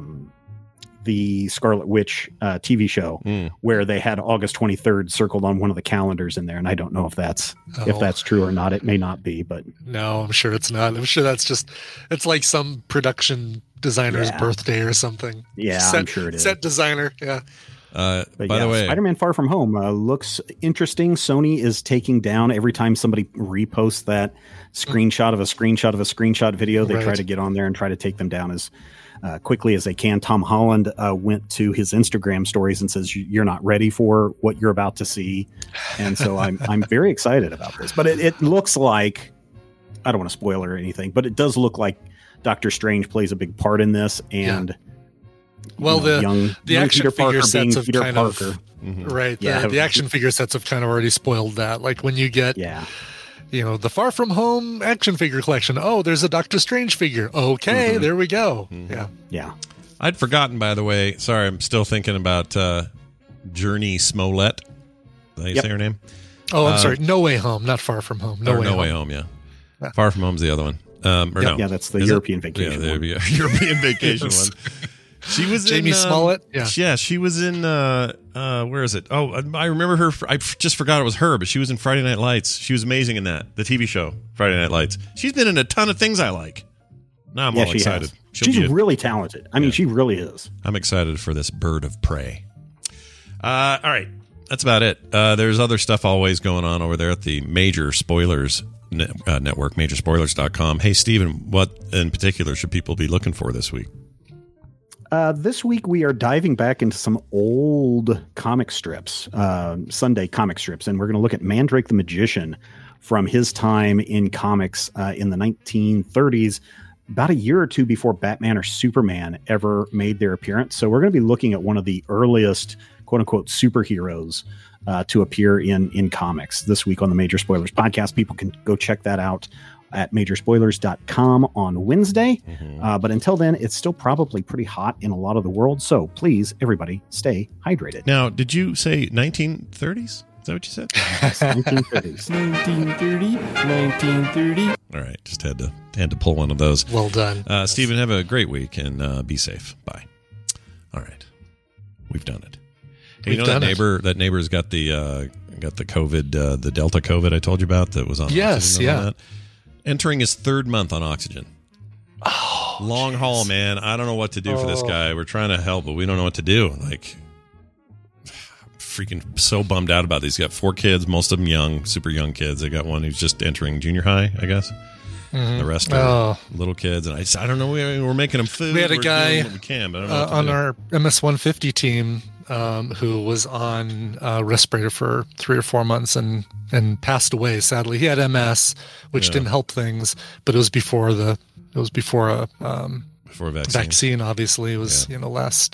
the Scarlet Witch TV show where they had August 23rd circled on one of the calendars in there, and I don't know if that's true or not. It may not be, but no, I'm sure it's not. I'm sure it's like some production designer's birthday or something. Yeah, I'm sure it is. Set designer, yeah. By the way, Spider-Man Far From Home looks interesting. Sony is taking down every time somebody reposts that screenshot of a screenshot video. They try to get on there and try to take them down as quickly as they can. Tom Holland went to his Instagram stories and says, "You're not ready for what you're about to see," and so I'm very excited about this. But it looks like, I don't want to spoil or anything, but it does look like Doctor Strange plays a big part in this, and. Well, the action figure sets have kind of right. The action figure sets have kind of already spoiled that. Like when you get, the Far From Home action figure collection. Oh, there's a Doctor Strange figure. Okay, there we go. Yeah. I'd forgotten, by the way. Sorry, I'm still thinking about Journey Smollett. Did I say her name? Oh, I'm sorry. No Way Home, not Far From Home. No Way Home. Yeah. Far From Home's the other one. That's the European Vacation. Yeah, European Vacation one. She was Jamie Smollett. Yeah, she was in. Where is it? Oh, I remember her. I just forgot it was her, but she was in Friday Night Lights. She was amazing in that, the TV show Friday Night Lights. She's been in a ton of things I like. Now I'm all excited. She's really talented. I mean, she really is. I'm excited for this Bird of Prey. All right, that's about it. There's other stuff always going on over there at the Major Spoilers Network, Majorspoilers.com. Hey, Stephen, what in particular should people be looking for this week? This week we are diving back into some old comic strips, Sunday comic strips, and we're going to look at Mandrake the Magician from his time in comics in the 1930s, about a year or two before Batman or Superman ever made their appearance. So we're going to be looking at one of the earliest quote unquote superheroes to appear in comics this week on the Major Spoilers podcast. People can go check that out at majorspoilers.com on Wednesday. But until then, it's still probably pretty hot in a lot of the world. So please, everybody, stay hydrated. Now, did you say 1930s? Is that what you said? 1930s. 1930. All right. Just had to pull one of those. Well done. Stephen, have a great week and be safe. Bye. All right. We've done it. Hey, you know that neighbor's got the COVID, the Delta COVID I told you about that was on oxygen and all that. Entering his 3rd month on oxygen. Oh, long haul, man. I don't know what to do for this guy. We're trying to help, but we don't know what to do. Like, freaking so bummed out about these. He's got 4 kids, most of them young, super young kids. They got one who's just entering junior high, I guess. The rest are little kids, and I don't know. We're making them food. We had a guy we can, but I don't know on our MS-150 team who was on respirator for 3 or 4 months and passed away. Sadly, he had MS, which didn't help things, but it was before a vaccine. Obviously, it was last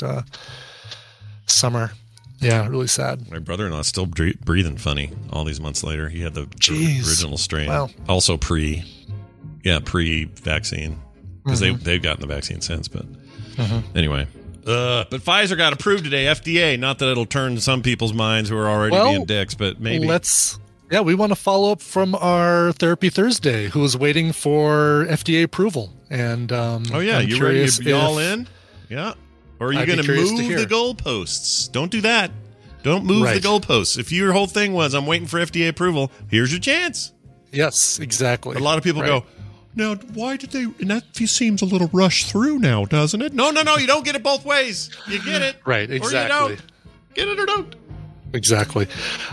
sumre. Yeah, really sad. My brother-in-law's still breathing funny all these months later. He had the original strain. Wow. Also pre-vaccine, because they've gotten the vaccine since. But anyway, but Pfizer got approved today, FDA. Not that it'll turn some people's minds who are already being dicks, but maybe. We want to follow up from our Therapy Thursday, who was waiting for FDA approval. And you ready to be all in? Yeah. Or are you going to move the goalposts? Don't do that. Don't move the goalposts. If your whole thing was, I'm waiting for FDA approval, here's your chance. Yes, exactly. A lot of people go, now, why did they? And that seems a little rushed through now, doesn't it? No. You don't get it both ways. You get it. Right, exactly. Or you don't. Get it or don't. Exactly.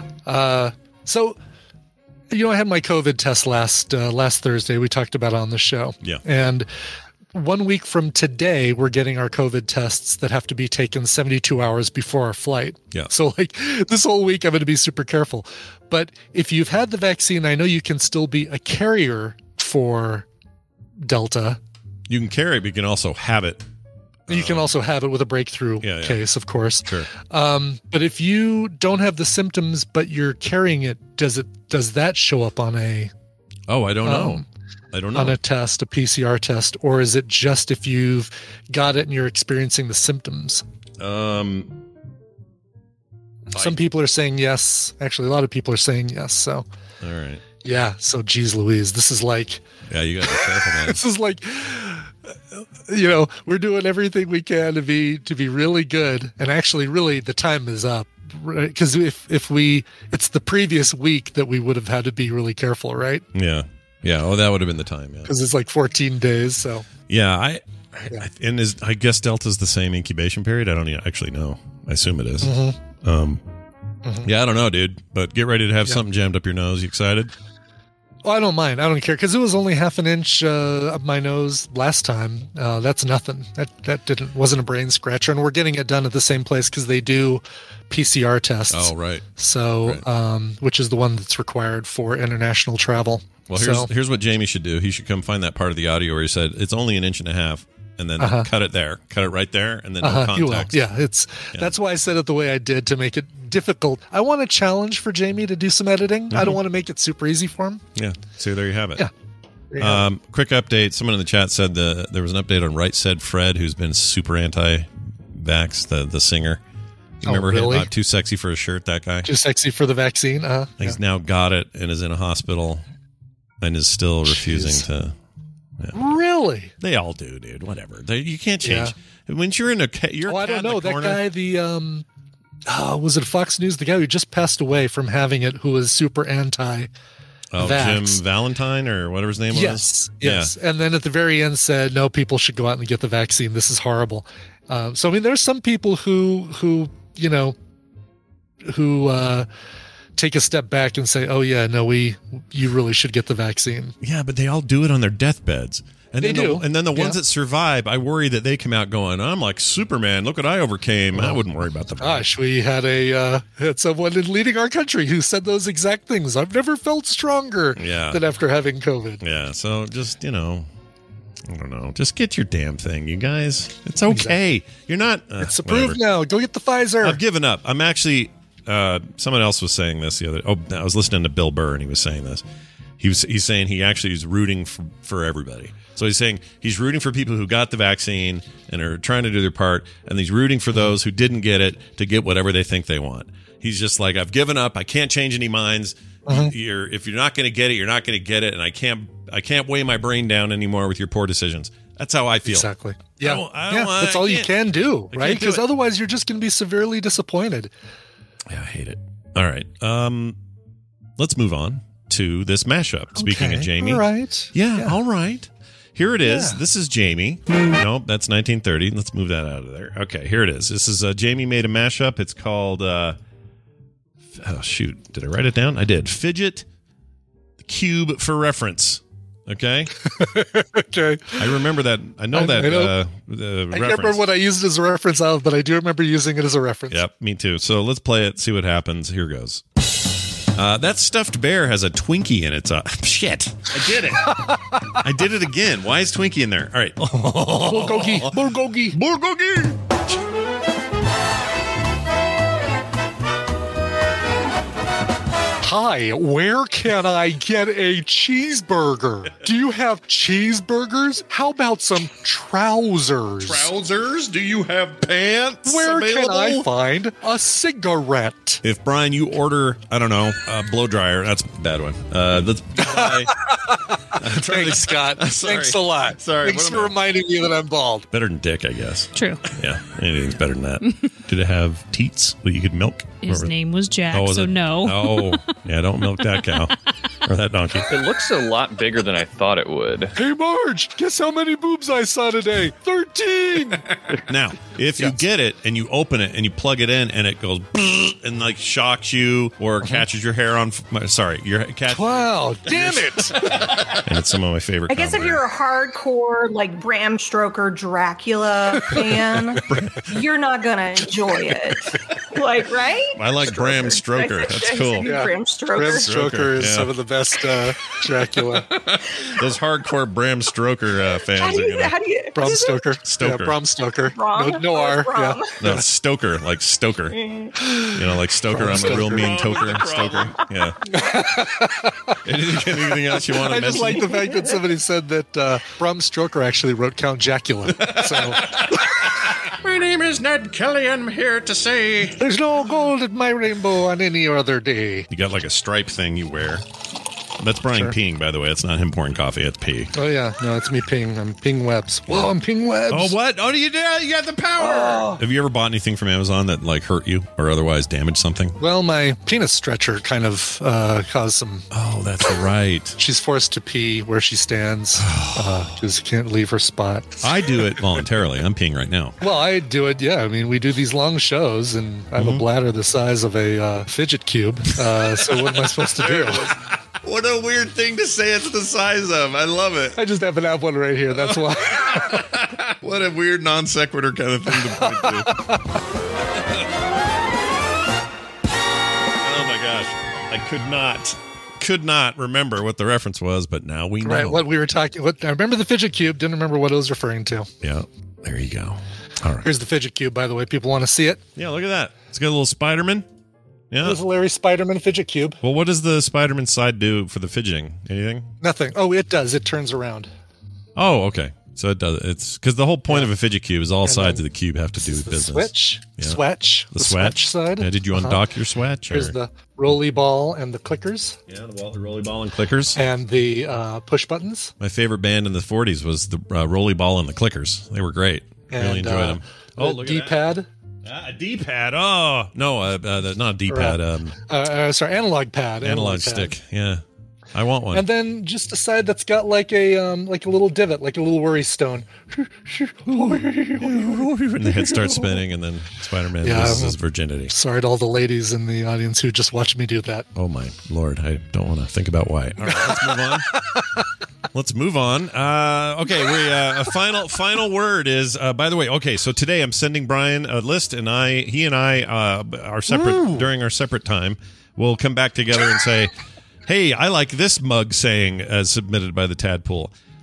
So, I had my COVID test last Thursday. We talked about it on the show. Yeah. And 1 week from today, we're getting our COVID tests that have to be taken 72 hours before our flight. Yeah. So, this whole week, I'm going to be super careful. But if you've had the vaccine, I know you can still be a carrier for Delta. You can carry it, but you can also have it. You can also have it with a breakthrough case, of course. Sure. But if you don't have the symptoms, but you're carrying it, does that show up on a? Oh, I don't know. On a test, a PCR test, or is it just if you've got it and you're experiencing the symptoms? Some people are saying yes. Actually, a lot of people are saying yes. So, all right. Yeah. So, geez, Louise, this is like. Yeah, you got to be careful, man. This is like. We're doing everything we can to be really good, and actually, really, the time is up. Because if it's the previous week that we would have had to be really careful, right? Yeah. Oh, that would have been the time. Yeah. Because it's like 14 days. So. Yeah, I guess Delta's the same incubation period. I don't actually know. I assume it is. Yeah, I don't know, dude. But get ready to have something jammed up your nose. You excited? Well, I don't mind. I don't care because it was only half an inch up my nose last time. That's nothing. That wasn't a brain scratcher, and we're getting it done at the same place because they do PCR tests. Oh, right. So, which is the one that's required for international travel. Well, here's what Jamie should do. He should come find that part of the audio where he said it's only an inch and a half, and then cut it right there, and then no context. Yeah, that's why I said it the way I did to make it difficult. I want a challenge for Jamie to do some editing. I don't want to make it super easy for him. Yeah. So there you have it. Yeah. Quick update. Someone in the chat said there was an update on Right Said Fred, who's been super anti-vax, the singer. You remember him? Too sexy for a shirt, that guy? Too sexy for the vaccine? He's now got it and is in a hospital and is still refusing to. Yeah. Really? They all do, dude. Whatever. You can't change. Yeah. When you're in a I don't know. That guy, was it Fox News? The guy who just passed away from having it, who was super anti-vax. Jim Valentine or whatever his name was? Yes. Yeah. And then at the very end said, no, people should go out and get the vaccine. This is horrible. So, I mean, there's some people who take a step back and say, oh, yeah, no, you really should get the vaccine. Yeah, but they all do it on their deathbeds. And they do. And then the ones that survive, I worry that they come out going, I'm like Superman. Look what I overcame. I wouldn't worry about the Gosh, we had had someone leading our country who said those exact things. I've never felt stronger than after having COVID. Yeah, so just, I don't know. Just get your damn thing, you guys. It's okay. Exactly. You're not. It's approved now. Go get the Pfizer. I've given up. I'm actually. Someone else was saying this the other. I was listening to Bill Burr, and he was saying this. He's saying he actually is rooting for everybody. So he's saying he's rooting for people who got the vaccine and are trying to do their part, and he's rooting for those who didn't get it to get whatever they think they want. He's just like, I've given up. I can't change any minds. If you're not going to get it, you're not going to get it, and I can't weigh my brain down anymore with your poor decisions. That's how I feel. Exactly. Yeah, that's all you can do, right? Because otherwise, you're just going to be severely disappointed. Yeah, I hate it. All right, let's move on to this mashup. Speaking of Jamie, all right. Yeah, all right. Here it is. Yeah. This is Jamie. Nope, that's 1930. Let's move that out of there. Okay, here it is. This is Jamie made a mashup. It's called. Oh shoot! Did I write it down? I did. Fidget Cube for reference. Okay. Okay. I remember that. I know that. I can't remember what I used as a reference of, but I do remember using it as a reference. Yep, me too. So let's play it. See what happens. Here goes. That stuffed bear has a Twinkie in its shit. I did it. I did it again. Why is Twinkie in there? All right. Bulgogi. Hi, where can I get a cheeseburger? Do you have cheeseburgers? How about some trousers? Trousers? Do you have pants? Where available? Can I find a cigarette? If Brian, you order, I don't know, a blow dryer. That's a bad one. Let's buy. Thanks, Scott. Thanks a lot. Sorry. Thanks for reminding me that I'm bald. Better than Dick, I guess. True. Yeah, anything's better than that. Did it have teats that you could milk? His name was Jack, so no. Oh, yeah, don't milk that cow or that donkey. It looks a lot bigger than I thought it would. Hey, Marge, guess how many boobs I saw today? 13! Now, if you get it and you open it and you plug it in and it goes and like shocks you or catches your hair on... your cat. Wow, damn it! And it's some of my favorite. I guess if you're a hardcore, like, Bram Stoker Dracula fan, you're not going to enjoy it. Like, right? I like Bram Stoker. That's cool. Yeah. Bram Stoker is some of the best Dracula. Those hardcore Bram Stoker fans. How do you Bram Stoker. Stoker. Yeah, Bram Stoker. Bram no R. Bram? Yeah. No, Stoker, like Stoker. You know, like Stoker. I'm a real mean toker. Stoker. Yeah. Anything else you want to mention? I just like the fact that somebody said that Bram Stoker actually wrote Count Jacula. So. My name is Ned Kelly. I'm here to say there's no gold in my rainbow on any other day. You got like a stripe thing you wear. That's Brian peeing, by the way. It's not him pouring coffee. It's pee. Oh, yeah. No, it's me peeing. I'm peeing webs. Whoa, I'm peeing webs. Oh, what? Oh, you did? You got the power. Oh. Have you ever bought anything from Amazon that like hurt you or otherwise damaged something? Well, my penis stretcher kind of caused some... Oh, that's right. She's forced to pee where she stands because she can't leave her spot. I do it voluntarily. I'm peeing right now. Well, I do it, yeah. I mean, we do these long shows, and I have a bladder the size of a fidget cube. So what am I supposed to do? What a weird thing to say it's the size of. I love it. I just happen to have one right here. That's why. What a weird non sequitur kind of thing to point to. Oh my gosh. I could not remember what the reference was, but now we know. Right, what we were talking. I remember the fidget cube. Didn't remember what it was referring to. Yeah, there you go. All right. Here's the fidget cube, by the way. People want to see it. Yeah, look at that. It's got a little Spider-Man. Yeah. There's a Larry Spider-Man fidget cube. Well, what does the Spider-Man side do for the fidgeting? Anything? Nothing. Oh, it does. It turns around. Oh, okay. So it does. It's because the whole point of a fidget cube is all sides of the cube have to do with business. Switch. Yeah. Swatch. The swatch side. Yeah, did you undock your swatch? There's the rolly ball and the clickers. Yeah, the rolly ball and clickers. And the push buttons. My favorite band in the 40s was the rolly ball and the clickers. They were great. Really enjoyed them. Oh, look at D-pad. A D-pad. Oh, no, not a D-pad. Sorry, analog pad. Analog stick. Yeah. I want one. And then just a side that's got like a little divot, like a little worry stone. And the head starts spinning, and then Spider-Man loses his virginity. Sorry to all the ladies in the audience who just watched me do that. Oh my Lord, I don't want to think about why. All right, let's move on. Okay, a final word is. By the way, okay, so today I'm sending Brian a list, and he and I are separate during our separate time. We'll come back together and say. Hey, I like this mug saying as submitted by the Tadpool.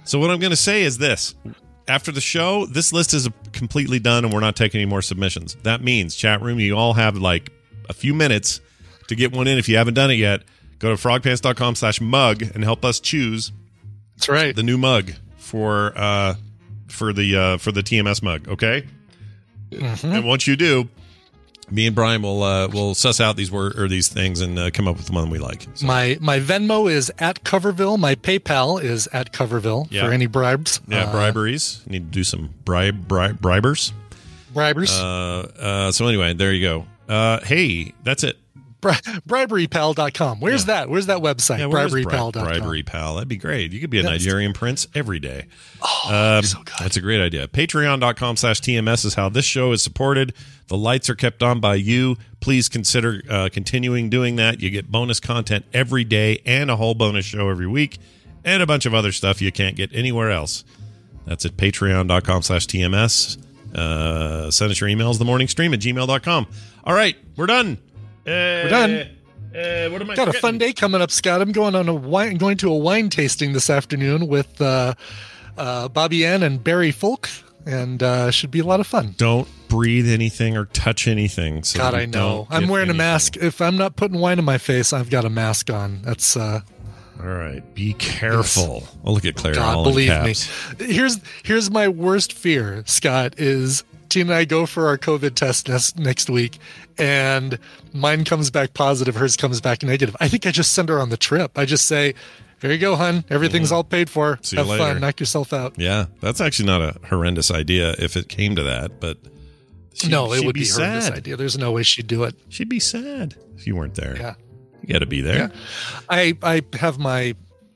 So what I'm going to say is this. After the show, this list is completely done and we're not taking any more submissions. That means, chat room, you all have like a few minutes to get one in. If you haven't done it yet, go to frogpants.com/mug and help us choose. That's right. The new mug for the TMS mug, okay? Mm-hmm. And once you do, me and Brian will suss out these these things and come up with the one we like. So. My Venmo is at Coverville. My PayPal is at Coverville for any bribes. Yeah, briberies. Need to do some bribers. Bribers. So anyway, there you go. Hey, that's it. Briberypal.com. Where's that? Where's that website? Briberypal.com. Briberypal. That'd be great. You could be a Nigerian prince every day. Oh, so good. That's a great idea. Patreon.com/TMS is how this show is supported. The lights are kept on by you. Please consider continuing doing that. You get bonus content every day and a whole bonus show every week and a bunch of other stuff you can't get anywhere else. That's at patreon.com/TMS. Send us your emails, themorningstream@gmail.com. All right, we're done. We're done. What am I Got a fun day coming up, Scott. I'm going to a wine tasting this afternoon with Bobby Ann and Barry Folk, and should be a lot of fun. Don't breathe anything or touch anything. So God, I know. I'm wearing a mask. If I'm not putting wine in my face, I've got a mask on. That's all right. Be careful. Yes. Oh, look at Claire. God, all believe in me. caps. Here's my worst fear, Scott, is Tina and I go for our COVID test next week, and mine comes back positive, hers comes back negative. I think I just send her on the trip. I just say, here you go, hun. Everything's all paid for. See you Have later. fun. Knock yourself out. Yeah, that's actually not a horrendous idea if it came to that, but it would be a horrendous idea. There's no way she'd do it. She'd be sad if you weren't there. Yeah. You got to be there. Yeah. I have my,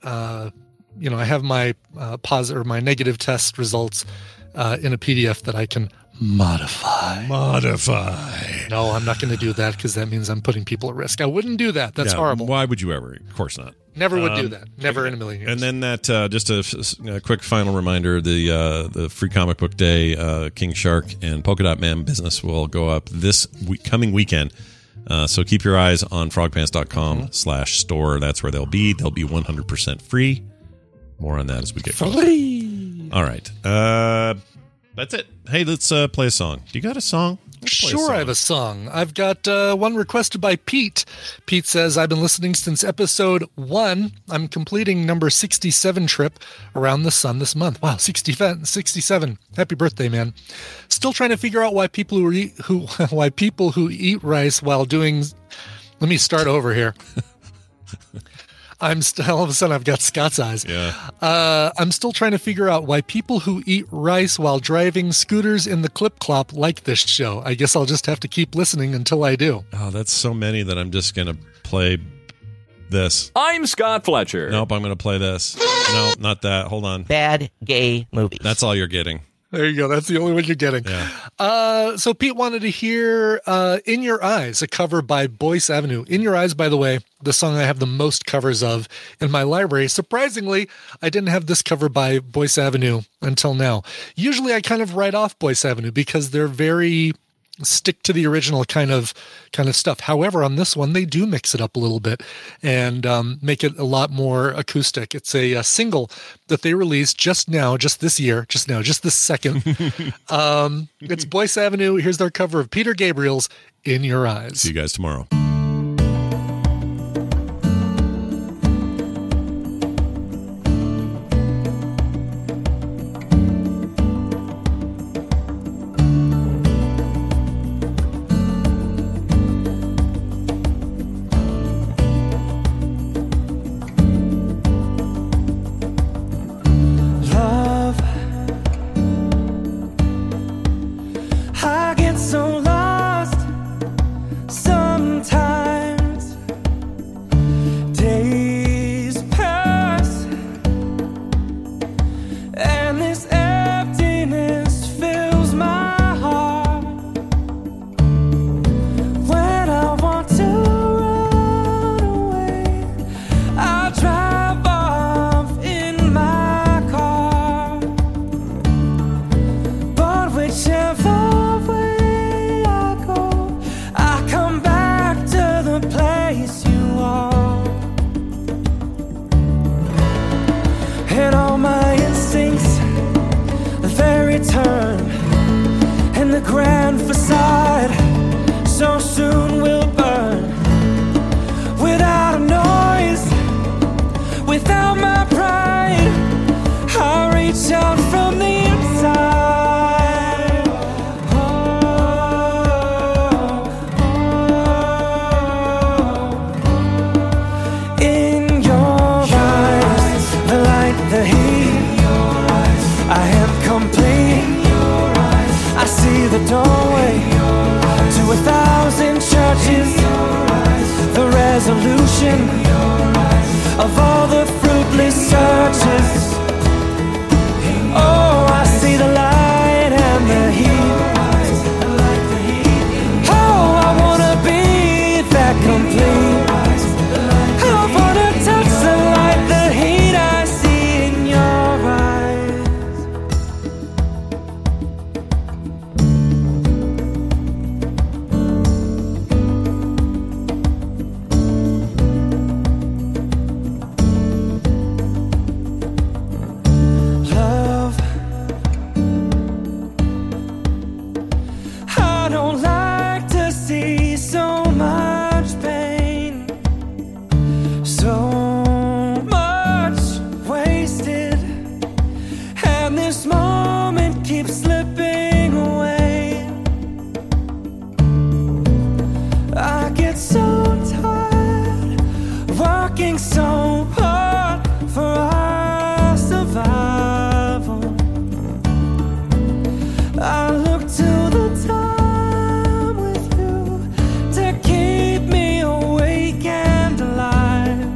positive or my negative test results in a PDF that I can modify. No, I'm not going to do that because that means I'm putting people at risk. I wouldn't do that. That's horrible. Why would you ever? Of course not. Never would do that. Never in a million years. And then that, just a quick final reminder: the free comic book day, King Shark and Polka Dot Man business will go up this coming weekend. So keep your eyes on frogpants.com/store. That's where they'll be. They'll be 100% free. More on that as we get closer. Free. All right. That's it. Hey, let's play a song. Do you got a song? Sure, I have a song. I've got one requested by Pete. Pete says, I've been listening since episode 1. I'm completing number 67 trip around the sun this month. Wow, 67. Happy birthday, man. Still trying to figure out why people who eat rice while doing... Let me start over here. All of a sudden I've got Scott's eyes. Yeah. I'm still trying to figure out why people who eat rice while driving scooters in the clip-clop like this show. I guess I'll just have to keep listening until I do. Oh, that's so many that I'm just going to play this. I'm Scott Fletcher. Nope, I'm going to play this. No, not that. Hold on. Bad gay movies. That's all you're getting. There you go. That's the only one you're getting. Yeah. So Pete wanted to hear In Your Eyes, a cover by Boyce Avenue. In Your Eyes, by the way, the song I have the most covers of in my library. Surprisingly, I didn't have this cover by Boyce Avenue until now. Usually I kind of write off Boyce Avenue because they're very stick to the original kind of stuff. However, on this one, they do mix it up a little bit and make it a lot more acoustic. It's a single that they released just this second. It's Boyce Avenue. Here's their cover of Peter Gabriel's In Your Eyes. See you guys tomorrow. I get so lost sometimes. keep slipping away. I get so tired of working so hard for our survival. I look to the time with you to keep me awake and alive.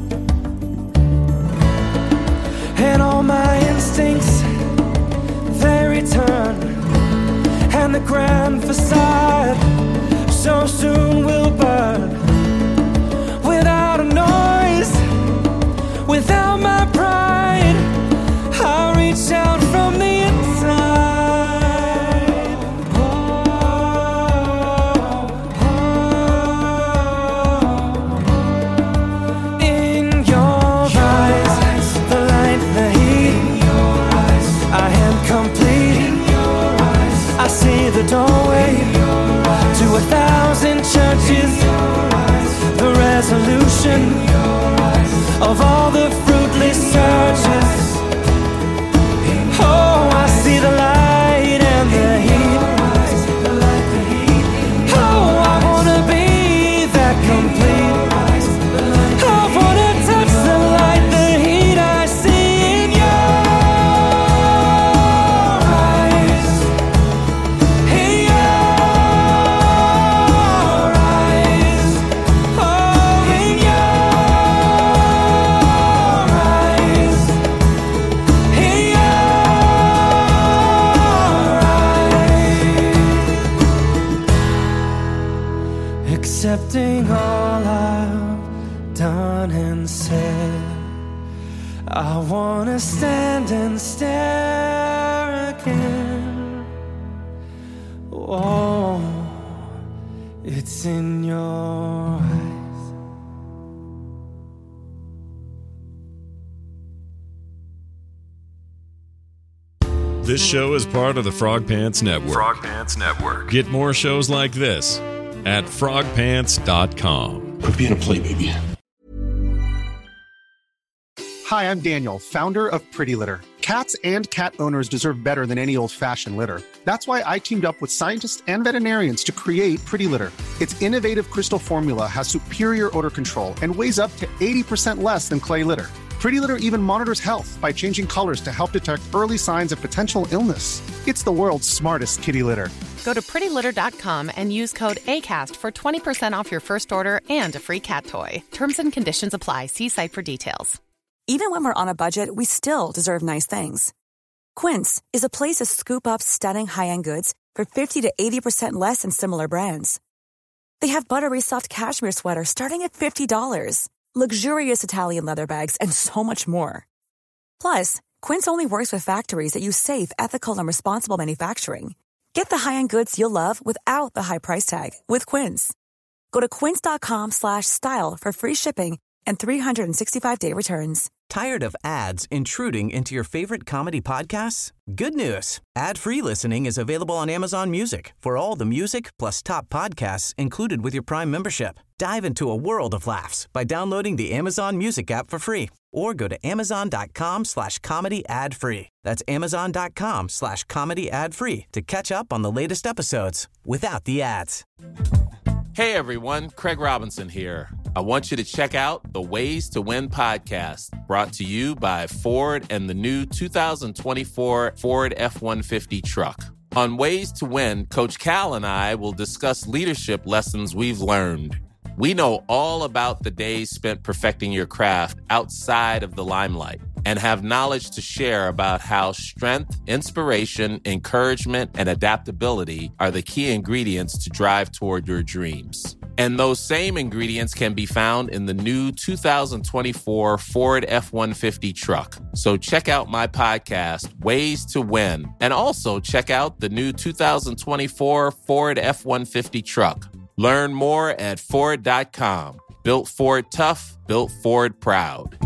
And all my instincts, they return, and the grand facade so soon will burn. Without a noise, without my pride, I reach out from the inside. In your eyes, the light, the heat. I am complete. I see the doorway to 1,000 churches. The resolution of all the fruitless searches. Oh, I see the light and the heat. Oh, I wanna be that complete. I wanna touch the light, the heat I see in your eyes. In your eyes. Oh, in your eyes. In your eyes. Accepting all I've done and said, I wanna stand and stare again. Oh, it's in your eyes. This show is part of the Frog Pants Network. Frog Pants Network. Get more shows like this at frogpants.com. Quit being a play baby. Hi, I'm Daniel, founder of Pretty Litter. Cats and cat owners deserve better than any old-fashioned litter. That's why I teamed up with scientists and veterinarians to create Pretty Litter. Its innovative crystal formula has superior odor control and weighs up to 80% less than clay litter. Pretty Litter even monitors health by changing colors to help detect early signs of potential illness. It's the world's smartest kitty litter. Go to prettylitter.com and use code ACAST for 20% off your first order and a free cat toy. Terms and conditions apply. See site for details. Even when we're on a budget, we still deserve nice things. Quince is a place to scoop up stunning high-end goods for 50 to 80% less than similar brands. They have buttery soft cashmere sweaters starting at $50, luxurious Italian leather bags, and so much more. Plus, Quince only works with factories that use safe, ethical, and responsible manufacturing. Get the high-end goods you'll love without the high price tag with Quince. Go to quince.com/style for free shipping and 365-day returns. Tired of ads intruding into your favorite comedy podcasts? Good news. Ad-free listening is available on Amazon Music for all the music plus top podcasts included with your Prime membership. Dive into a world of laughs by downloading the Amazon Music app for free or go to amazon.com/comedy ad-free. That's amazon.com/comedy ad-free to catch up on the latest episodes without the ads. Hey everyone, Craig Robinson here. I want you to check out the Ways to Win podcast, brought to you by Ford and the new 2024 Ford F-150 truck. On Ways to Win, Coach Cal and I will discuss leadership lessons we've learned. We know all about the days spent perfecting your craft outside of the limelight and have knowledge to share about how strength, inspiration, encouragement, and adaptability are the key ingredients to drive toward your dreams. And those same ingredients can be found in the new 2024 Ford F-150 truck. So check out my podcast, Ways to Win, and also check out the new 2024 Ford F-150 truck. Learn more at Ford.com. Built Ford tough, built Ford proud.